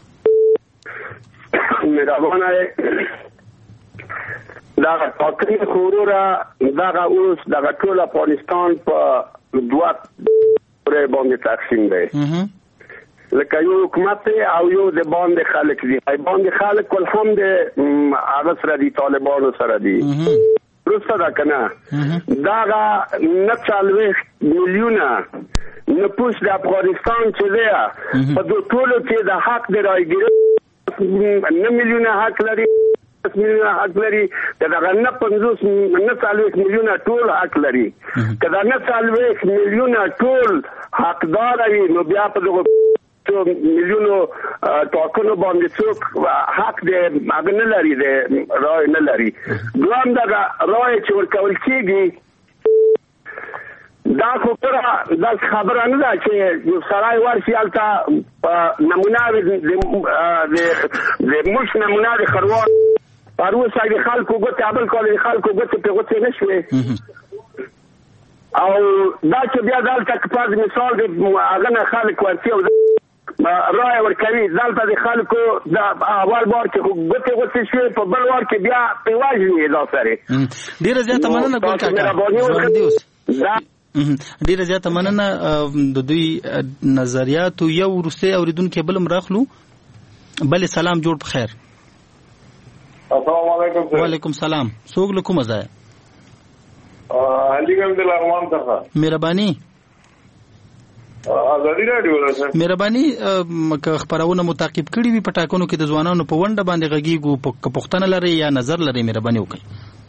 مهربانه دا ټاکنې خورورا دا اوس دا ټول افغانستان په دوه پرې باندې تقسیم دی. لکه یو حکومت او یو د باندې خلک دي. باندې خلک کول هم د هغه سره دي، طالبانو سره دي. درسته ده که نه؟ دغه 40 میلیونه نفوس د افغانستان چې دی په دو ټولو کې د حق د رایګیرۍ 9 میلیونه حق لري، 10 میلیونه حق لري. که دغه 49 میلیونه ټول حق لري. که دا 49 میلیونه ټول حقدار وي نو بیا په دغه میلیونو ټاکنو باندې څوک حق د هغه نه لري، د رای نه لري. دوام دغه رای چې ورکول کېږي دا خو دا خبره نه ده چې یو سړی ورشي هلته نمونه د موش نمونه د خروار پروسه د خلکو ګوتې ابل کال د خلکو ګوتې په ګوتې نه شوې او دا چې بیا دلته په مثال د هغه نه خلک ورتي او رای ورکوي دلته د خلکو د اول بار کې ګوتې شوې په بل وار کې بیا په واجبي دا سره. ډیره زیاته مننه ګل کاکا. ډیره زیاته مننه د دوی نظریات. یو وروسته اوریدونکو بل مراخلو. بل سلام، جوړ په خیر. السلام علیکم. وعلیکم سلام. څوک له کومه ځایه؟ علي ګم د لغمان څخه. مهرباني. ازادي راډیو ولرم. مهرباني که خبرونه متعقب کړي وي په ټاکنو کې د ځوانانو په ونډه باندې غږیږو، که پوښتنه لري یا نظر لري مهرباني وکړئ.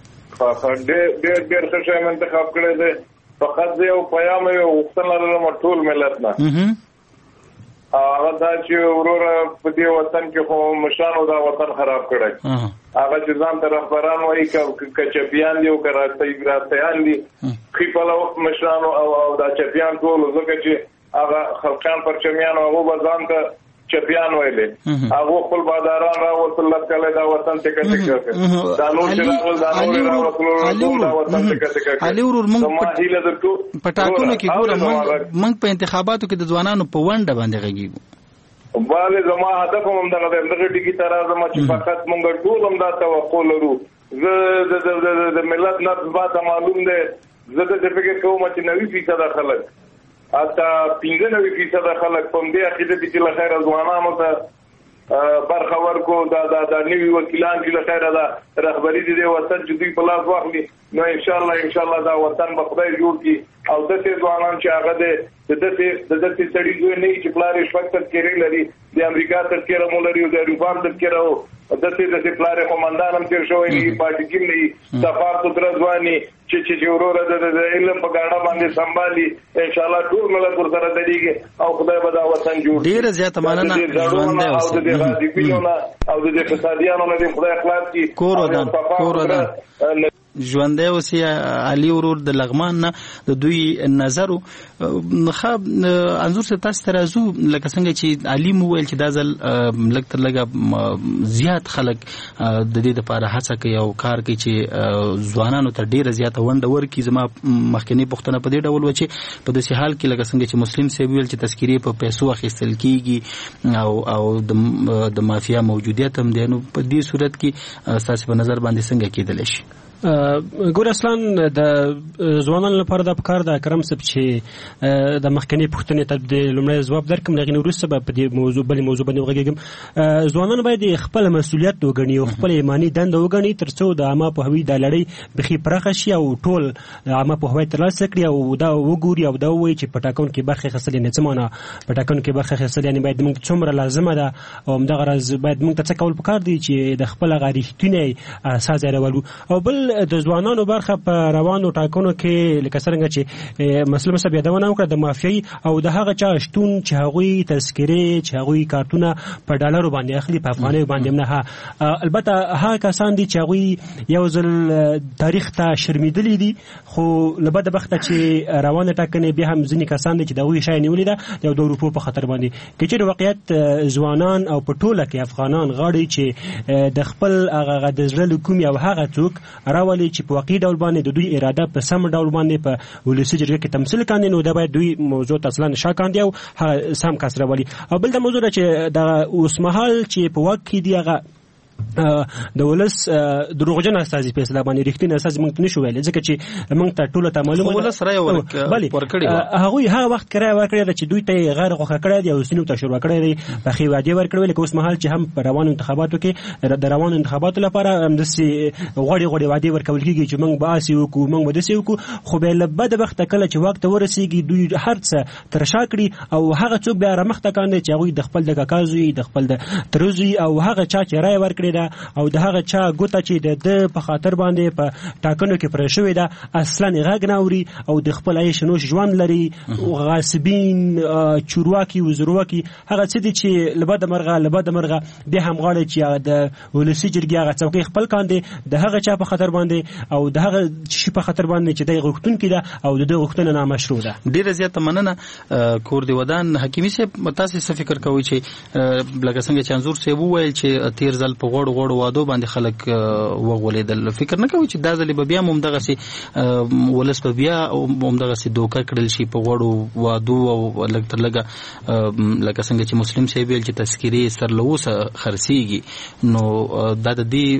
ډېر ښه شی انتخاب کړی دی. فقط زه یو پیغام یو غوښتنه لرم ټول ملت نه. هغه دا چې وروره په دې وطن کې خو مشرانو دا وطن خراب کړی. هغه چې ځان ته رهبران وایي که چپیان دي او که راستیان دي ښي په وخت مشرانو او دا چپیان ټول ځکه چې هغه خلقان پرچمیان او هغه به ځان ته چپیان ویلې هغه خپل باداران راوصل کله دا وطن ته کټ دا نور چې راول دا نور راوصل دا وطن ته کټ علي ورور موږ پټاکونو کې ګورم موږ په انتخاباتو کې د ځوانانو په ونډه باندې غږیږو. باندې زما هدف هم دغه ټکی تر ازما چې فقط موږ ټول هم دا توقع لرو. زه د ملت نه باندې معلوم ده. زه د فکر کوم چې 90% خلک حتی 95% خلک په دې عقیده دي چې لخيره ځوانانو ته برخه ورکو دا نوي وکیلان چې لخيره دا رهبری دي د وطن چې دوی په لاس واخلي نو ان شاء الله دا وطن به خدای جوړ کړي او د دې ځوانان چې هغه د دې سړي دوی نه چې پلار شپږ تذکرې لري د امریکا تذکره مو لري او د اروپا تذکره او د دې پلار قومندان هم تیر شوی نه پاتې کېږي صفات تر ځواني چې ورور د علم په ګاډه باندې سنبالي ان شاء الله ټول ملت ورسره درېږي او خدای به دا وطن جوړ ډیر زیات مننه ژوند او د راځيونو او د اقتصاديانو نه خدای خلاص کی کور ودان ژوندې اوسې علي ورور د لغمان نه د دوی نظر خو انزور څه تاسو ترازو لکه څنګه چې علي مو ویل چې دا ځل لږ تر لږه زیات خلک د دې لپاره هڅه کوي او کار کوي چې ځوانانو ته ډیره زیاته ونډه ورکړي. زما مخکنی پوښتنه په دې ډول و چې په داسې حال کې لکه څنګه چې مسلم سی ویل چې تذکیرې په پیسو اخیستل کیږي او د مافیا موجودیت هم دی، نو په دې صورت کې تاسو په نظر باندې څنګه کېدلی شي؟ ګور اصلان د ځوانانو لپاره د پکار د کرم سب چې د مخکنی پوښتنې ته د لومړی ځواب درکم، لغې وروسته به په دې بلې موضوع باندې وغږېږم. ځوانان باید خپل مسؤلیت وګڼي او خپل ایماني دنده وګڼي ترڅو د عامه پوهاوي د لړۍ بخي پراخه شي او ټول عامه پوهاوی ترلاسه کړي او دا وګوري او دا وایي چې په ټاکنو کې برخه اخیستل یعنې څه معنا په ټاکنو کې برخه اخیستل یعنې باید موږ څومره لازمه ده او همدغه راز باید موږ ته څه کول پکار دي چې د خپل هغه رښتینی اساس راولو. او بل د ځوانانو برخه په روانو ټاکنو کې لکه څنګه چې مسلم صاحب یادونه وکړه د مافیایي او د هغه چا شتون چې هغوی تذکرې چې هغوی کارتونه په ډالرو باندې اخلي په افغانیو باندې نه، البته هغه کسان دي چې هغوی یو ځل تاریخ ته شرمیدلي دي خو له بدبخته چې روانه ټاکنې بیا هم ځینې کسان دي چې د هغوی شی نیولې ده یو د اروپا په خطر باندې که چېرې واقعیت ځوانان او په ټوله کې افغانان غواړي چې د خپل هغه د زړه له کومې او هغه څوک راولي چې په واقعي ډول باندې د دوی اراده په سم ډول باندې په ولسي جرګه کې تمثیل کاندي، نو دا باید دوی موضوع اصلا نشا کاندي او سم کس راولي. او بل د موضوع چې د اوس مهال چې په واک کې دی هغه د ولس دروغجن استازي په اسلام باندې رښتینی استازي موږ نشو ویل ځکه چې موږ ته ټول ته معلومه ده ولس راي ورکړي هغه هغه وخت کرای ورکړي چې دوی ته غیر غوښه کړی دی او سینو ته شروع کړی دی په خي وادي ورکړي لکه اوس مهال چې هم په روانو انتخاباتو کې د روانو انتخاباتو لپاره هم د غوړي وادي ورکول کیږي چې موږ به اسي وکړو موږ به دسي وکړو خو به له بده وخت کله چې وخت ورسیږي دوی هر څه ترشا کړي او هغه څوک بیا رمخته کاندي چې هغه د خپل د کاکازوي د خپل د تروزي او هغه چا چې رای ورکړي او د هغه چا ګوته چې د په خاطر باندې په ټاکنو کې پرې شوې ده اصلا غږ نه اوري او د خپل عیش نوش ژوند لري غاصبین چورواکي وزرواکي هغه څه دي چې لبد مرغه به هم غواړي چې د ولسی جرګي هغه څوکۍ خپل کاندي د هغه چا په خاطر باندې او د هغه شي په خاطر باندې چې د غوښتون کې ده او د غوښتنه نامشروع ده. ډیره زیاته مننه کور دی ودان حکیمی صاحب تاسو څه فکر کوئ چې لکه څنګه چې انزور صاحب وویل چې تیر ځل په غوړ وادو باندې خلک وغولېدل فکر نه کوي چې دا ځل به بیا ممدغه سي ولس په بیا ممدغه سي دوکه کړل شي په غوړ وادو او لکه تر لګه لکه څنګه چې مسلم صاحب ویل چې تذکيري سرلوسه خرسيږي نو دا د دې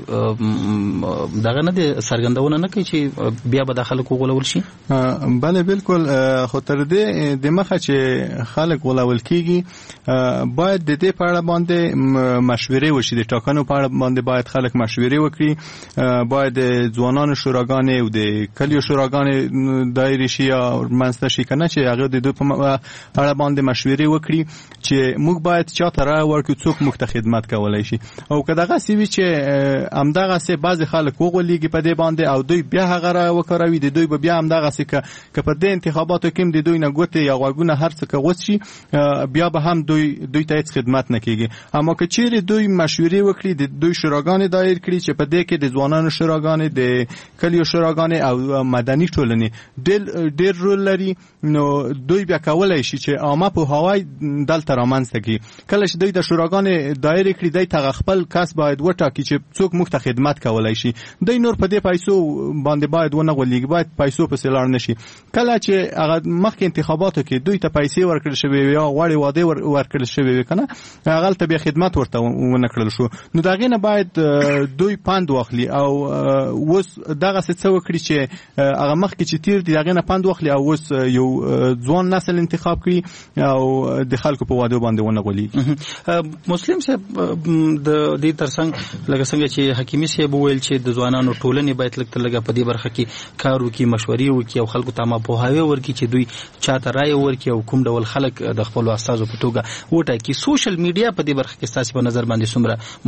دغه نه دي سرګندونه نه کوي چې بیا به داخله کوغولول شي. بله بالکل خو تر دې د مخه چې خلک غولول کیږي باید د دې په اړه باندې مشورې وشي د ټاکنو په اړه باندې باید خلک مشورې وکړي باید ځوانانو شوراګانې او د کلیو شوراګانې دایره شي او منځته شي کنه چې هغه د دوی په اړه باندې مشورې وکړي چې موږ باید چا ته را ورکو څوک موږ ته خدمت کولای شي او کداغه سی وی چې امداغه سه بعض خلک وغولېږي په دې باندې او دوی بیا هغه را وکړوي د دوی بیا امداغه سه ک په دې انتخاباتو کې د دوی نه ګوتې یا غوګونه هر څه کوي شي بیا به هم دوی ته هیڅ خدمت نه کیږي. اما که چیرې دوی مشورې وکړي د دوی شوراګانې دایر کړي چې په دې کې د ځوانانو شوراګانې د کلیو شوراګانې او مدني ټولنې ډېر رول لري نو دوی بیا کولای شي چې عامه په هوای دلته رامنځته کړي. کله چې دوی د شوراګانې دایر کړي دوی ته خپل کس باید وټاکي چې څوک موږ ته خدمت کولای شي دوی نور په دې پیسو باندې باید ونه غولېږي باید پیسو په سلار نشي. کله چې هغه مخکې انتخاباتو کې دوی ته پیسې ورکړل شوی یا غوړي واده ورکړل شوی کنه هغه ته بیا خدمت ورته ونه کړل شو نو داغه نه باید دوی پاند واخلي او وس دغه څه وکړي چې هغه مخکې چې تیر دی داغه نه پاند واخلي او وس یو ځوان نسل انتخاب کړي او د خلکو په واده باندې ونه غولي. مسلم صاحب د دې ترڅنګ لکه څنګه چې حکیمی صاحب ویل چې د ځوانانو ټولنې باید لکه په دې برخه کې کار وکړي مشورې وکړي او خلکو ته ما په هاوی ورکړي چې دوی چاته رائے ورکړي او کوم ډول خلک د خپل استادو په توګه وټاکي. سوشل میډیا په دې برخه کې تاسو په نظر باندې څومره مهم رول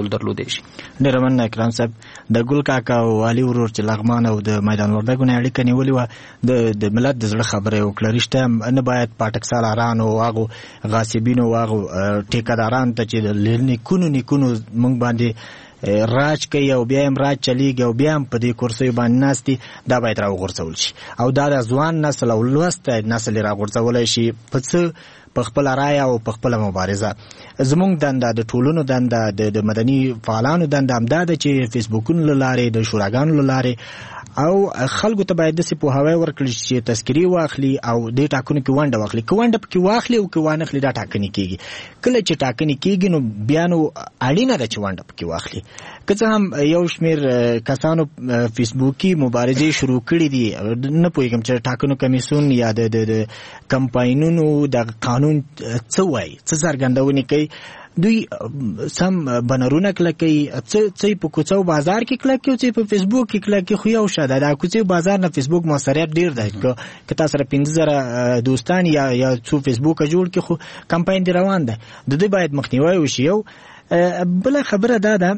درلودې شي. ډېر مننه اکرام صاحب. د ګل کاکا او علي ورور چې لغمان او د میدان وردګو نه اړیکه نیولې وه د ملت د زړه خبره یې وکړه. رښتیا نه باید پاټک سالارانو او هغو غاصبینو او هغو ټیکهدارانو ته چې د نیکونو موږ باندې راج کوي او بیا هم راج چلیږي او بیا هم په دې کرسیو باندې ناست دي، دا باید راوغورځول شي او دا د ځوان نسل او لوستی نسل یې راغورځولی شي په څه په خپله رایه او په خپله مبارزه. زموږ دنده د ټولنو دنده د مدني فعالانو دنده همدا ده چې فیسبوکونو له لارې د شوراګانو له لارې او خلکو ته باید داسې پوهاوی ورکړي چې تذکرې واخلي او دې ټاکنو کې ونډه واخلي. که ونډه پکې واخلي او که وانه خلي دا ټاکنې کېږي. کله چې ټاکنې کېږي نو بیا نو اړینه ده چې ونډه پکې واخلي. که څه هم یو شمېر کسانو فیسبوکي مبارزې شروع کړي دي، نه پوهېږم چې ټاکنو کمیسیون یا د کمپاینونو د قانون څه وایي، څه څرګندونې کوي. دوی سم بنرونه کلکوي، څه په کوڅو بازار کې کلکوي، څه په فیسبوک کې کلکوي. خو یو شه ده د کوڅې بازار نه فیسبوک موثریت ډېر دی. که تا سره 15,000 دوستان یا څو فیسبوکه جوړ کړي خو کمپاین دی روان ده. د دې باید مخنیوی وشي. یو بله خبره دا ده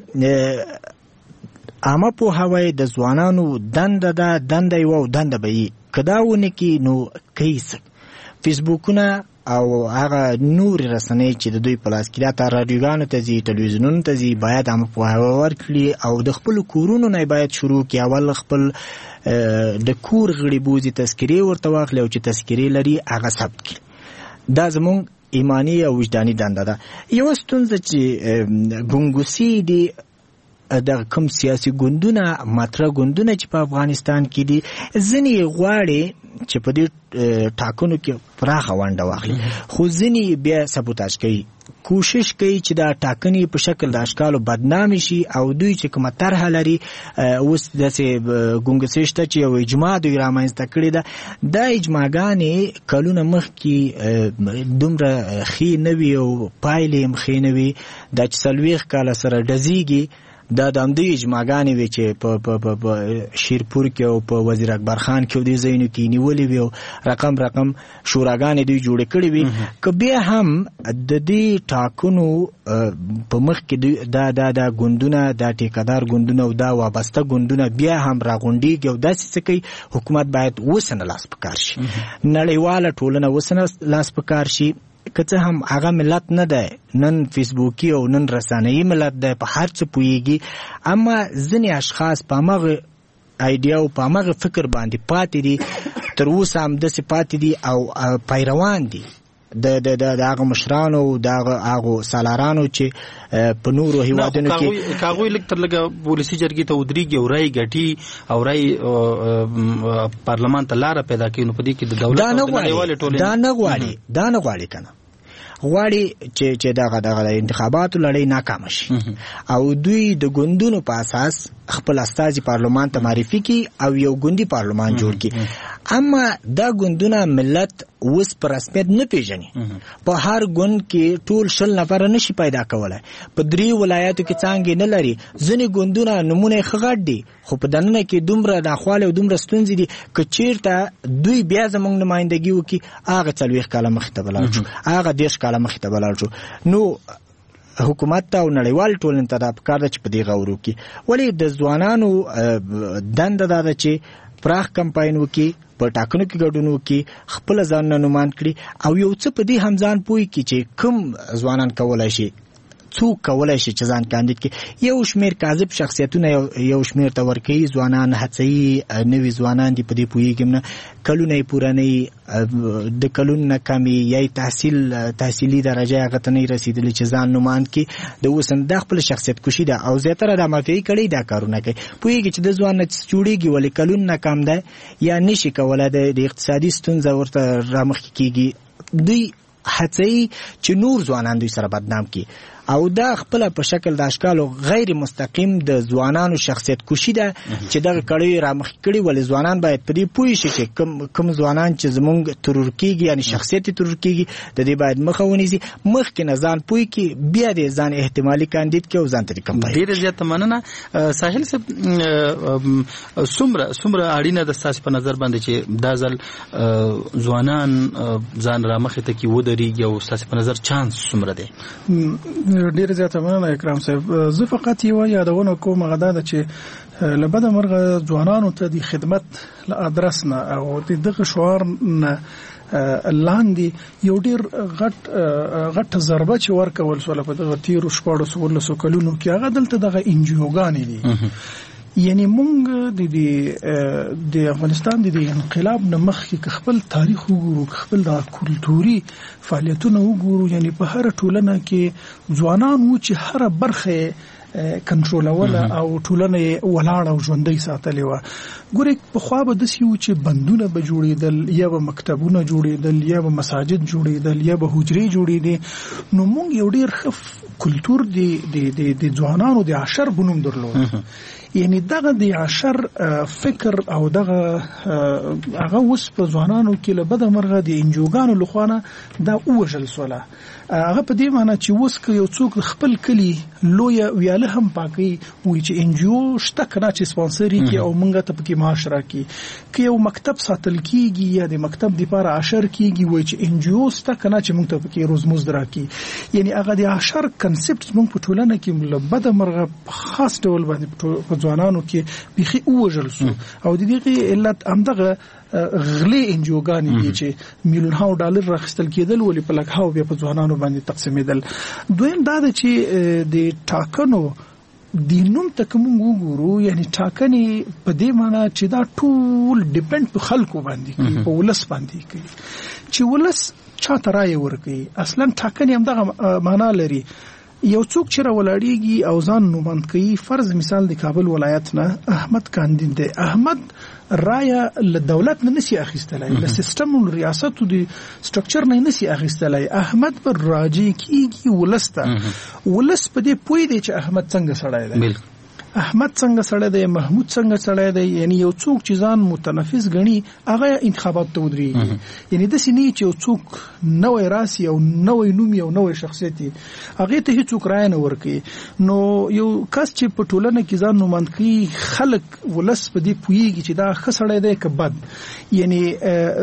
عامه پوهاوی د ځوانانو دنده ده، دنده یې او دنده به یې که دا ونه کړي نو کوي څه. فیسبوکونه او هغه نور رسنۍ چې د دوی په لاس کې دا تا رادیوګانو ته ځي، ټلویزیونونو ته ځي، باید عامه پوهاوی ورکړي او د خپلو کورونو نه باید شروع کړي. اول خپل د کور غړي بوځي، تذکرې ورته واخلي او چې تذکرې لري هغه ثبت کړي. دا زموږ ایمانی او وجداني دنده ده. یوه ستونزه چې ګنګوسي دي د کوم سیاسي ګوندونه مطرح ګوندونه چې په افغانستان کې دي، ځینې غواړي چې په دې ټاکنو کې پراخه ونډه واخلي، خو ځینې بیا سبوتاژ کوي، کوشش کوي چې دا ټاکنې په شکل د اشکالو بدنامي شي او دوی چې کومه طرحه لري اوس داسې ګونګسې شته چې یو اجماع دوی رامنځته کړې ده. دا اجماعګانې کلونه مخکې دومره ښې نه وي او پایلې هم ښې نه وي. دا چې 40 کاله سره ډزیږي دا د همدې اجماعګانې وې چې په شیرپور کې او په وزیر اکبر خان کې او دې ځایونو کې نیولې وي او رقم شوراګانې دوی جوړې کړې وي. که بیا هم د دې ټاکنو په مخ کې دا ګوندونه، دا ټیکهدار ګوندونه او دا وابسته ګوندونه بیا هم راغونډېږي او داسې څه کوي. حکومت باید اوسنه لاس په کار شي، نړیواله ټولنه اوسنه لاس په کار شي. که څه هم هغه ملت نه دی، نن فیسبوکي او نن رسانه‌یي ملت دی، په هر څه پوهېږي، اما ځینې اشخاص په همغه ایډیا او په همغه فکر باندې پاتې دي، تر اوسه همداسې پاتې دي او پیروان دي د هغه مشرانو او د هغو سالارانو چې په نورو هیوادونو کې هغوی لږ تر لږه ولسي جرګې ته ودرېږي او رایې ګټي او رایې پارلمان ته لاره پیدا کوي. نو په دې کې د دولت او د نړیوالې ټولنې دا نه غواړي که نه غواړي چې دغه انتخاباتو لړۍ ناکامه شي او دوی د ګوندونو په اساس خپل استازي پارلمان ته معرفي کړي او یو ګوندي پارلمان جوړ کړي. اما دا ګوندونه ملت اوس په رسمیت نه پیژني. په هر ګوند کې ټول 100 نفره نشي پیدا کولای. په 3 ولایاتو کې څانګې نه لري. ځینې ګوندونه نمونه یې ښه غټ دي خو په دننه کې دومره ناخواله او دومره ستونزې دي که چیرته دوی بیا زموږ نمایندګي وکړي هغه 40 کاله مخې ته به لاړ شو، هغه 10 کاله مخې ته به لاړ شو. نو حکومت ته او نړیوال ټولنې ته دا پکار ده چې په دې غور وکړي. ولې د ځوانانو دنده دا ده چې پراخ کمپاین وکړي، په ټاکنو کې ګډون وکړي، خپل ځان نومان کړي او یو څه په دې هم ځان پوي کړي چې کوم ځوانان کولای شي، څوک کولای شي چې ځان کاندید کړي. یو شمېر کاذب شخصیتونه یو شمېر ته ورکوي، ځوانان هڅوي، نوي ځوانان دي په دې پوهېږم نه، کلونه یې پوره نه وي، د کلونو نه کم یا تحصیلي درجه هغه ته نه رسېدلي چې ځان نومان کړي. د اوس دا خپل شخصیت کشي ده او زیاتره دا مافیایي کړۍ دا کارونه کوي. پوهېږي چې د ځوان نه جوړېږي ولې کلونه نه کم دی یا نشي کولی د اقتصادي ستونزه ورته رامخکې کېږي. دوی هڅوي چې نور ځوانان دوی سره بدنام کړي او دا خپل په شکل د اشکالو غیر مستقیم د ځوانانو شخصیت کشي ده چې دغه کړۍ رامخکې کړي. ولې ځوانان باید په دې پوه شي چې کوم ځوانان چې زمونږ ترور کېږي یعنی شخصیت یې ترور کېږي د دې باید مخه ونیسي، مخکې نه ځان پوه کړي، بیا دې ځان احتمالي کاندید کړي او ځان ته کمپاین. ډېره زیاته مننه. ساحل صاحب څومره اړینه ده ستاسو په نظر باندې چې دا ځل ځوانان ځان رامخې ته کې ودرېږي او ستاسو په نظر چانس څومره دی؟ ډیر زیاته مننه اکرام صاحب. زه فقط یو یادونه کوم غدا ده چې لبد مرغه ځوانانو ته د خدمت له ادرس نه او دغه شعار نه لاندې یو ډیر غټ ضربه چې ورکول سول په دغه تیر شپږ سو کلونو کې هغه دلته دغه انجیوګانې دي. یعنی مونږ د افغانستان د انقلاب نه مخکې خپل تاریخ وګورو، خپل د کلتوري فعالیتونه وګورو، یعنی په هر ټولنه کې ځوانان وو چې هر برخه کنټرولوله او ټولنه ولاړه او ژوندۍ ساتلې وه. ګورې پخوا به داسې وو چې بندونه به جوړېدل، یا به مکتبونه جوړېدل، یا به مساجد جوړېدل، یا به حجرې جوړېدې. نو مونږ یو ډېر ښه کلتور د ځوانانو د عشر په نوم درلود. یعنی دغه د عشر فکر او دغه هغه اوس په ځوانانو کې له بده مرغه د انجوګانو لخوانه دا ووژل سوله. هغه په دې معنی چې اوس که یو څوک خپل کلي لویه ویاله هم پاکوي وایي چې انجیو شته که نه چې سپانسري کړي او موږ ته پکې معاش راکړي. که یو مکتب ساتل کېږي یا د مکتب دپاره عشر کېږي وایي چې انجیو شته که نه چې موږ ته پکې روزمزد راکړي. یعنی هغه د عشر کنسپټ موږ په ټولنه کې له بده مرغه په خاص ډول باندې په ځوانانو کې بیخي ووژل سو. او د دغې علت همدغه غلې انجوګانې دي چې میلیونها ډالر راخیستل کېدل ولې په لکهاو بیا په ځوانانو باندې تقسیمېدل. دویم دا ده چې د ټاکنو د نوم ته که موږ وګورو، یعنی ټاکنې په دې معنی چې دا ټول ډیپینډ په خلکو باندې کوي، په ولس باندې کوي چې ولس چاته رایه ورکوي. اصلا ټاکنې همدغه معنا لري. یو څوک چې راولاړېږي او ځان نوماند کوي، فرض مثال د کابل ولایت نه احمد کاندید دی. احمد رایه له دولت نه نسی اخیستلی، له سیستم او ریاست او د سټرکچر نه نسی اخیستلی. احمد پر راجع کیږي ولس ته. ولس په دې پوه دی چې احمد څنګه سړی دی، احمد څنګه سړی دی، محمود څنګه سړی دی. یعنی یو څوک چې ځان متنفس ګڼي هغه انتخابات ته ودرېږي. یعنی داسې نه چې یو څوک نوی راسي او نوی نوم او نوی شخصیت هغې ته هېڅوک رایه نه ورکوي. نو یو کس چې په ټولنه کې ځان نوماند کوي، خلک ولس په دې پوهېږي چې دا ښه سړی دی که بد. یعنی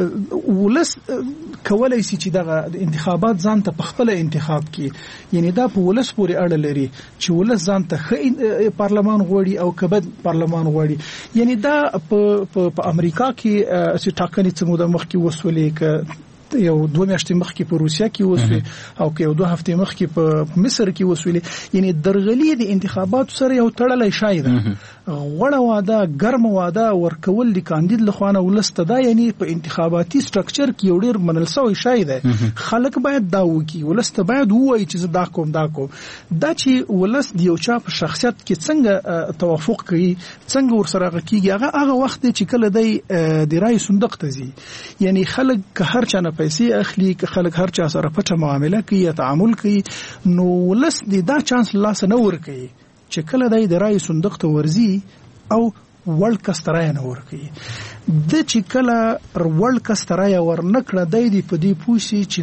ولس کولی شي چې دغه انتخابات ځان ته پخپله انتخاب کړي. یعنی دا په ولس پورې اړه لري چې ولس ځان ته ښه پارلمان غواړي او کبد پارلمان غواړي. یعنی دا په امریکا کې چې ټاکنې څه موده مخکې وسولې، که یو 2 میاشتې مخکې په روسیا کې وسوي او که یو 2 هفتې مخکې په مصر کې وسولې. یعنی درغلي د انتخاباتو سره یو تړلی شی ده. غوړه واده، ګرمه واده ورکول د کاندید لخوانه ولس ته ده. یعنی په انتخاباتي سټرکچر کې یو ډېر منل سوی شی ده. خلک باید دا وکړي، ولس ته باید ووایي چې زه دا کوم دا کوم. دا چې ولس د یو چا په شخصیت کې څنګه توافق کوي، څنګه ورسره هغه کېږي، هغه وخت دی چې کله دی د رایې صندوق ته ځي. یعنی خلک که هر چا نه پیسې اخلي، که خلک هر چا سره پټه معامله کوي یا تعامل کوي، نو ولس د دا چانس لاسه نه ورکوي چې کله دی د رایې صندوق ته ورځي او وړ کس ته رایه نه ورکوي. د چې کله وړ کس ته رایه ورنکړه، دی د په دې پوه شي چې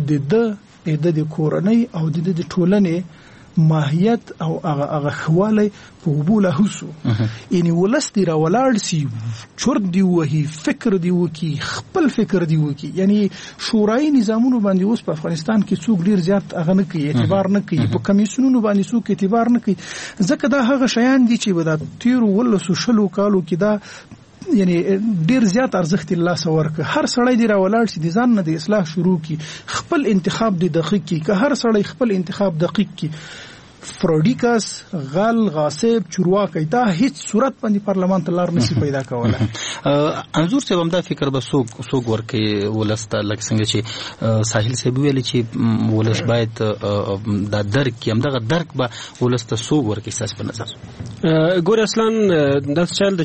د کورنۍ او د ټولنې ماهیت او هغه خواله په اوبو لاهوسو. یعنی ولس دی راولاړ سي، چور دی وهي، فکر دی وکي، خپل فکر دی وکي. یعنی شورای نظامونو باندې اوس په افغانستان کې څوک ډیر زیات هغه نه کوي، اعتبار نه کوي. په کمیسیونونو باندې څوک اعتبار نه کوي، ځکه دا هغه شیان دي چې به د تیرو 12 کالو کې دا یعنی ډیر زیات ارزښت الله سورک. هر سړی دی راولاړ شي د ځان نه د اصلاح شروع کی، خپل انتخاب دی دقیق کی. که هر سړی خپل انتخاب دقیق کی، فروډیکاس، غل، غاصب، چورواکي، دا هیڅ صورت باندې پارلمان ته لار نشي پیدا کوله. انظور ته هم دا فکر به څوک ورکه ولسته لکه څنګه چې ساحل صاحب ویل چې ولس باید دا درک هم دغه درک به ولسته څوک ورکه اساس په نظر. ګور اصلا دا څه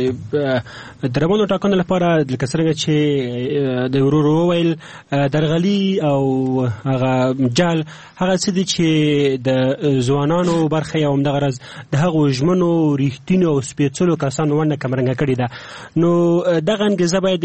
چې درمونو ټاکنو لپاره لکه څنګه چې د ورورو ویل درغلي او هغه جال هغه څه دي چې د ځوانانو برخه یو همدغه راز د هغو ژمنو ریښتینو او سپېڅلو کسانو ونه کمرنګه کړې ده. نو دغه انګېزه باید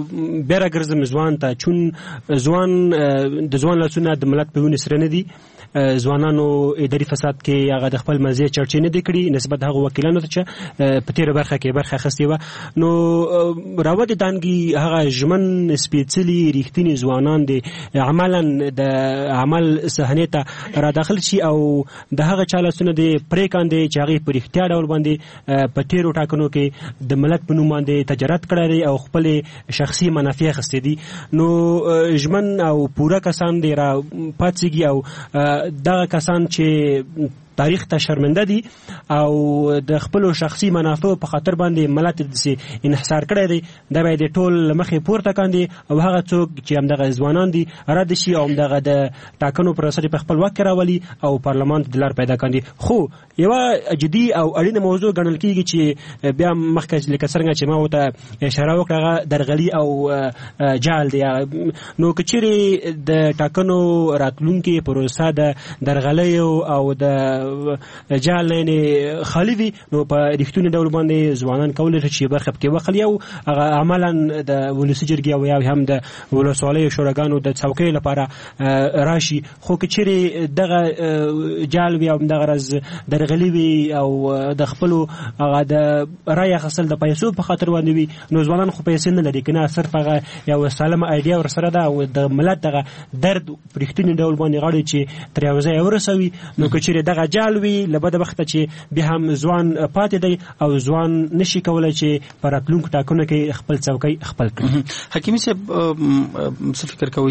بیا راګرځم ځوان ته، چون ځوان د ځوان لاسونه د ملت په وینې سره نه دي. ځوانانو اداري فساد کې هغه د خپل مزه چرچې نه دي کړي نسبت هغه وکیلانو ته چې په تیر برخه کې برخه اخیستې وه. نو راوت دانګي هغه ژمن سپېڅلي رښتینی ځوانان دي عملا د عمل صحنې ته را داخل شي او د هغه چا لاسونه دي پرې کاندي چې هغه په رښتیا ډول باندې په تیرو ټاکنو کې د ملت په نوم باندې تجارت کړی او خپل شخصي منافع اخیستې دي. نو ژمن او پوره کسان دي را پاتېږي او دغه کسان چې تاریخ ته شرمنده دي او د خپل شخصي منافع په خاطر باندې ملت د انحصار کړی دی دا به د ټول مخې پورته کاندي او هغه څوک چې همدغه ځوانان دي رد شي او همدغه د ټاکنو پروسه په خپل وخت راولي او پارلمان د لار پیدا کاندي. خو یو جدي او اړینه موضوع ګڼل کیږي چې بیا مخکې لکه څنګه چې ما وته اشاره وکړه درغلي او جال دی. نو کچېرې د ټاکنو راتلونکي پروسه د درغلي او د جال نه خالی وي نو په رښتونی ډول باندې ځوانان کولای شي چې برخه پکې وخل یو هغه عملاً د ولسی جرګې او یا هم د ولسوالۍ شوراګانو د څوکۍ لپاره راشي. خو کچېرې دغه جال وي او دغه رز درغلي وي او د خپل هغه د رای خپل د پیسو په خاطر باندې وي نو ځوانان خو پیسې نه لري کنه صرف هغه یو سالم ایډیا ور سره ده او د ملت دغه درد پرښتنی ډول باندې غاړي چې تر یو ځای ورسوي نو کچېرې دغه جالوي لبد وخت چې به هم ځوان پاتې دی او ځوان نشي کولای چې پر اتلونکو ټاکنو کې خپل څوکۍ خپل کړي. حکیمي صاحب څه فکر کوي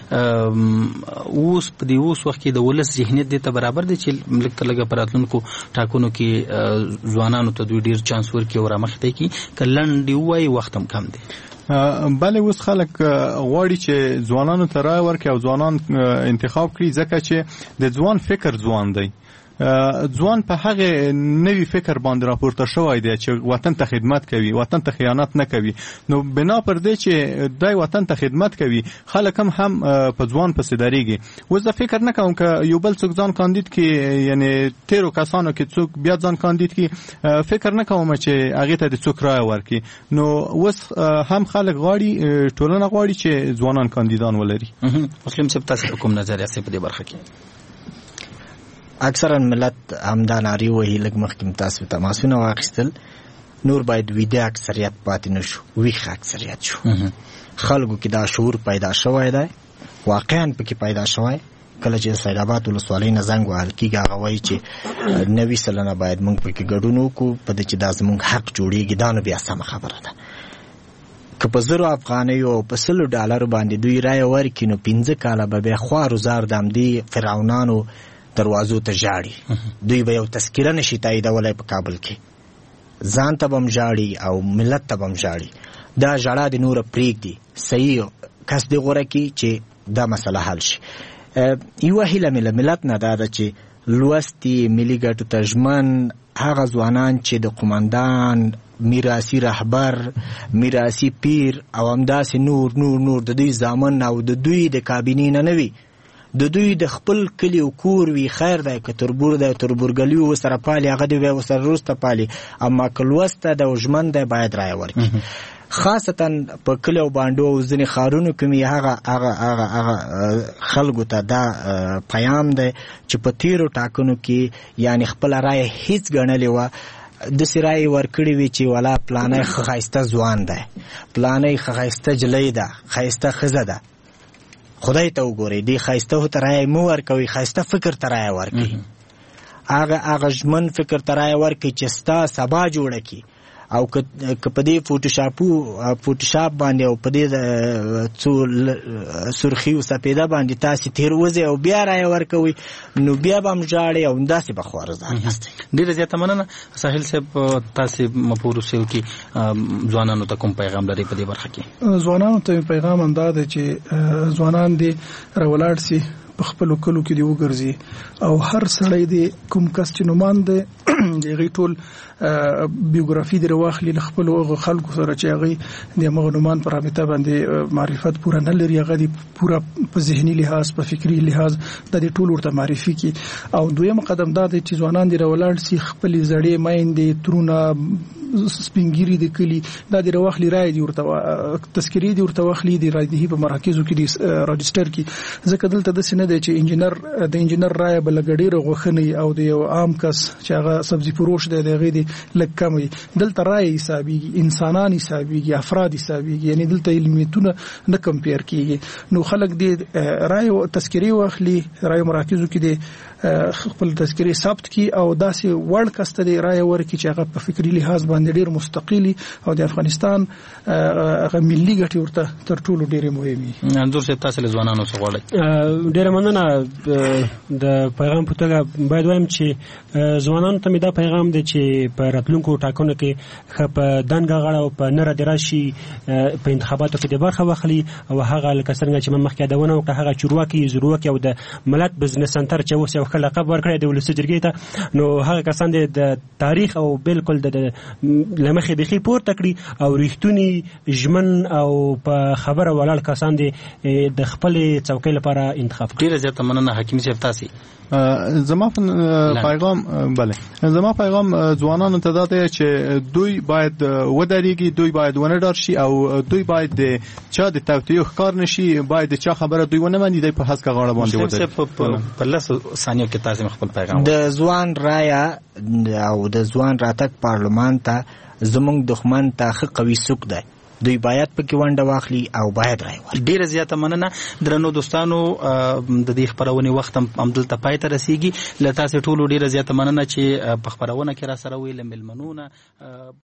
چې اوس په دې اوس وخت کې د ولس ذهنیت د ته برابر دی چې ملک تلګه پر اتلونکو ټاکنو کې ځوانانو ته دوی ډیر چانس ورکړي او رامخته کی کلن دی وای وخت هم کم دی. بله اوس خلک غواړي چې ځوانانو ته رای ورکړي او ځوانان انتخاب کړي ځکه چې د ځوان فکر ځوان دی. ځوان په هغه نوی فکر باندې راپورته شوی دی چې وطن ته خدمت کوي وطن ته خیانت نه کوي. نو بنا پر دې چې دای وطن ته خدمت کوي خلک هم په ځوان پسې دریږي. اوس د فکر نه کوم چې یو بل څوک ځان کاندید کې یعنی تیرو کسانو کې څوک بیا ځان کاندید کې فکر نه کوم چې هغه ته د څوک رای ورکړي. نو اوس هم خلک غواړي ټولنه غواړي چې ځوانان کاندیدان ولري. مسلم صاحب تاسو کوم نظر یې په دې برخه کې؟ اکثرا ملت همدا ناری وهي لږ مخکې تاسو تماسونه واخیستل نور باید ویده اکثریت پاتې نشو ویخ اکثریت شو. خلکو کې دا شعور پیدا شوی دی واقعا پکې پیدا شوی کله چې سید آباد ولسوالۍ نه زنګ وهل کېږي هغه وایي چې 90% باید موږ پکې ګډون وکړو په دې چې دا زموږ حق جوړېږي دا نو بیا سمه خبره ده. که په زرو افغانیو او په $100 باندې دوی رای ورکړي نو 15 کاله به بیا خوارو زار د همدې فرعونانو دروازو ته ژاړي. دوی به یو تذکره نشي تاییدولی په کابل کې ځان ته به هم ژاړي او ملت ته به هم ژاړي. دا ژړا د نوره پرېږدي صحیح کس دې غوره کړي چې دا مسله حل شي. یوه هیله مې له ملت نه دا ده چې لوستي ملي ګټو ته ژمن هغه ځوانان چې د قومندان میراثي رهبر میراثي پیر او همداسې نور نور نور د دوی زامن او د دوی د کابینې نه وي د دوی د خپل کلی او کور وی خیر دی که تربور دی تربورګلی و سره پالي هغه دی و سره روسته پالي اما کلوسته د ژوند دی باید رای ورکړي. خاصتا په کلی او باندو او ځینې ښارونو کې هغه خلکو ته دا پیام دی چې په تیرو ټاکنو کې یعنی خپل رای هیڅ ګڼلې وه د سرای ورکړی وی چې والا پلانې خایسته ځوان دی پلانې خایسته جلې ده خایسته خزه ده خدای ته وګورئ دی خایسته ته رای مو ورکوي خایسته فکر ته رای ورکوي هغه ژمن فکر ته رای ورکوي چې ستا سبا جوړه کړي او که په دې فوټوشاپ باندې او په دې څو سرخي او سپیده باندې تاسو تیر وځي او بیا رای ورکوي نو بیا به هم ژاړي او داسې به خوارزان هستي. ډېره زیاته مننه ساحل صاحب تاسو مپورو سیو کې ځوانانو ته کوم پیغام لري په دې برخه کې؟ ځوانانو ته پیغام انده ده چې ځوانان دي راولاړ سي په خپل کلو کې دی وګرځي او هر سړی دی کوم کس چې نومان دی دغه ټول بیوګرافي دی واخلي خپل خلکو سره چې هغه د مغنومان پر رابطه باندې معرفت پوره نه لري هغه دی پوره په ذهني لحاظ په فکری لحاظ د دې ټول ورته معرفي کی او دویم قدم دا دی چې ځوانان دی راولاړ سي خپل زړې مایندې ترونه سپینګيري د کلی دا د واخلي رای دی ورته تذکری دی ورته واخلي د راځي په مراکزو کې د راجستر کې ځکه دلته د سینه دی چې انجینر رای بلګډیر غوخنی او د یو عام کس چې هغه سبزی فروش دی دغه دی لکه دلته رای حسابيږي انسانان حسابيږي افراد حسابيږي یعنی دلته علمیتونه نه کمپیر کیږي نو خلک د رای تذکری واخلي رای مراکزو کې د خپل تذکری ثبت کی او داسې ورډ کسته دی رای ورکی چې هغه په فکری لحاظ باندې ډیر مستقلی او د افغانستان هغه ملي ګټي ورته تر ټولو ډیر مهمي انځور چې تاسو له ځوانانو څخه غواړئ ډیر مننه د پیغام په توګه باید وایم چې ځوانانو ته دا پیغام دی چې په راتلونکو ټاکنو کې خپ دنګ غړ او په نره دراشي په انتخاباتو کې د برخه واخلي او هغه لکسرنګ چې مخکې دونه او هغه چورواکي زورواکي او د ملت بزنس سنټر چې اوس یو لقب ورکړی د ولسی جرګې ته نو هغه کسان د تاریخ او بالکل د لمخې بخي پورته کړی او ریښتونی ژمن او په خبره ولاړ کسان د خپل څوکۍ لپاره انتخاب ډیر زیات مننه حکیمی صاحب تاسو زما پیغام زما پیغام ځوانانو ته دا دی چې دوی باید ودرېږي دوی باید ونډار شي او دوی باید د چا د توطیه ښکار نشي باید چا خبره دوی ونه مني د په هسکه غاړه باندې ودرېږي په لس ثانیو کې تاسو خپل پیغام د ځوان رایا او د ځوان راتګ پارلمان ته زموږ دښمن ته خ قوي سوق دی دوی باید پکې ونډه واخلي او باید راي ورکړي ډیره زیاته مننه درنو دوستانو د دې خبرونه وخت هم دلته پای ته رسیږي لته تاسو ټول ډیره زیاته مننه چې په خبرونه کې را سره ویل ملمنونه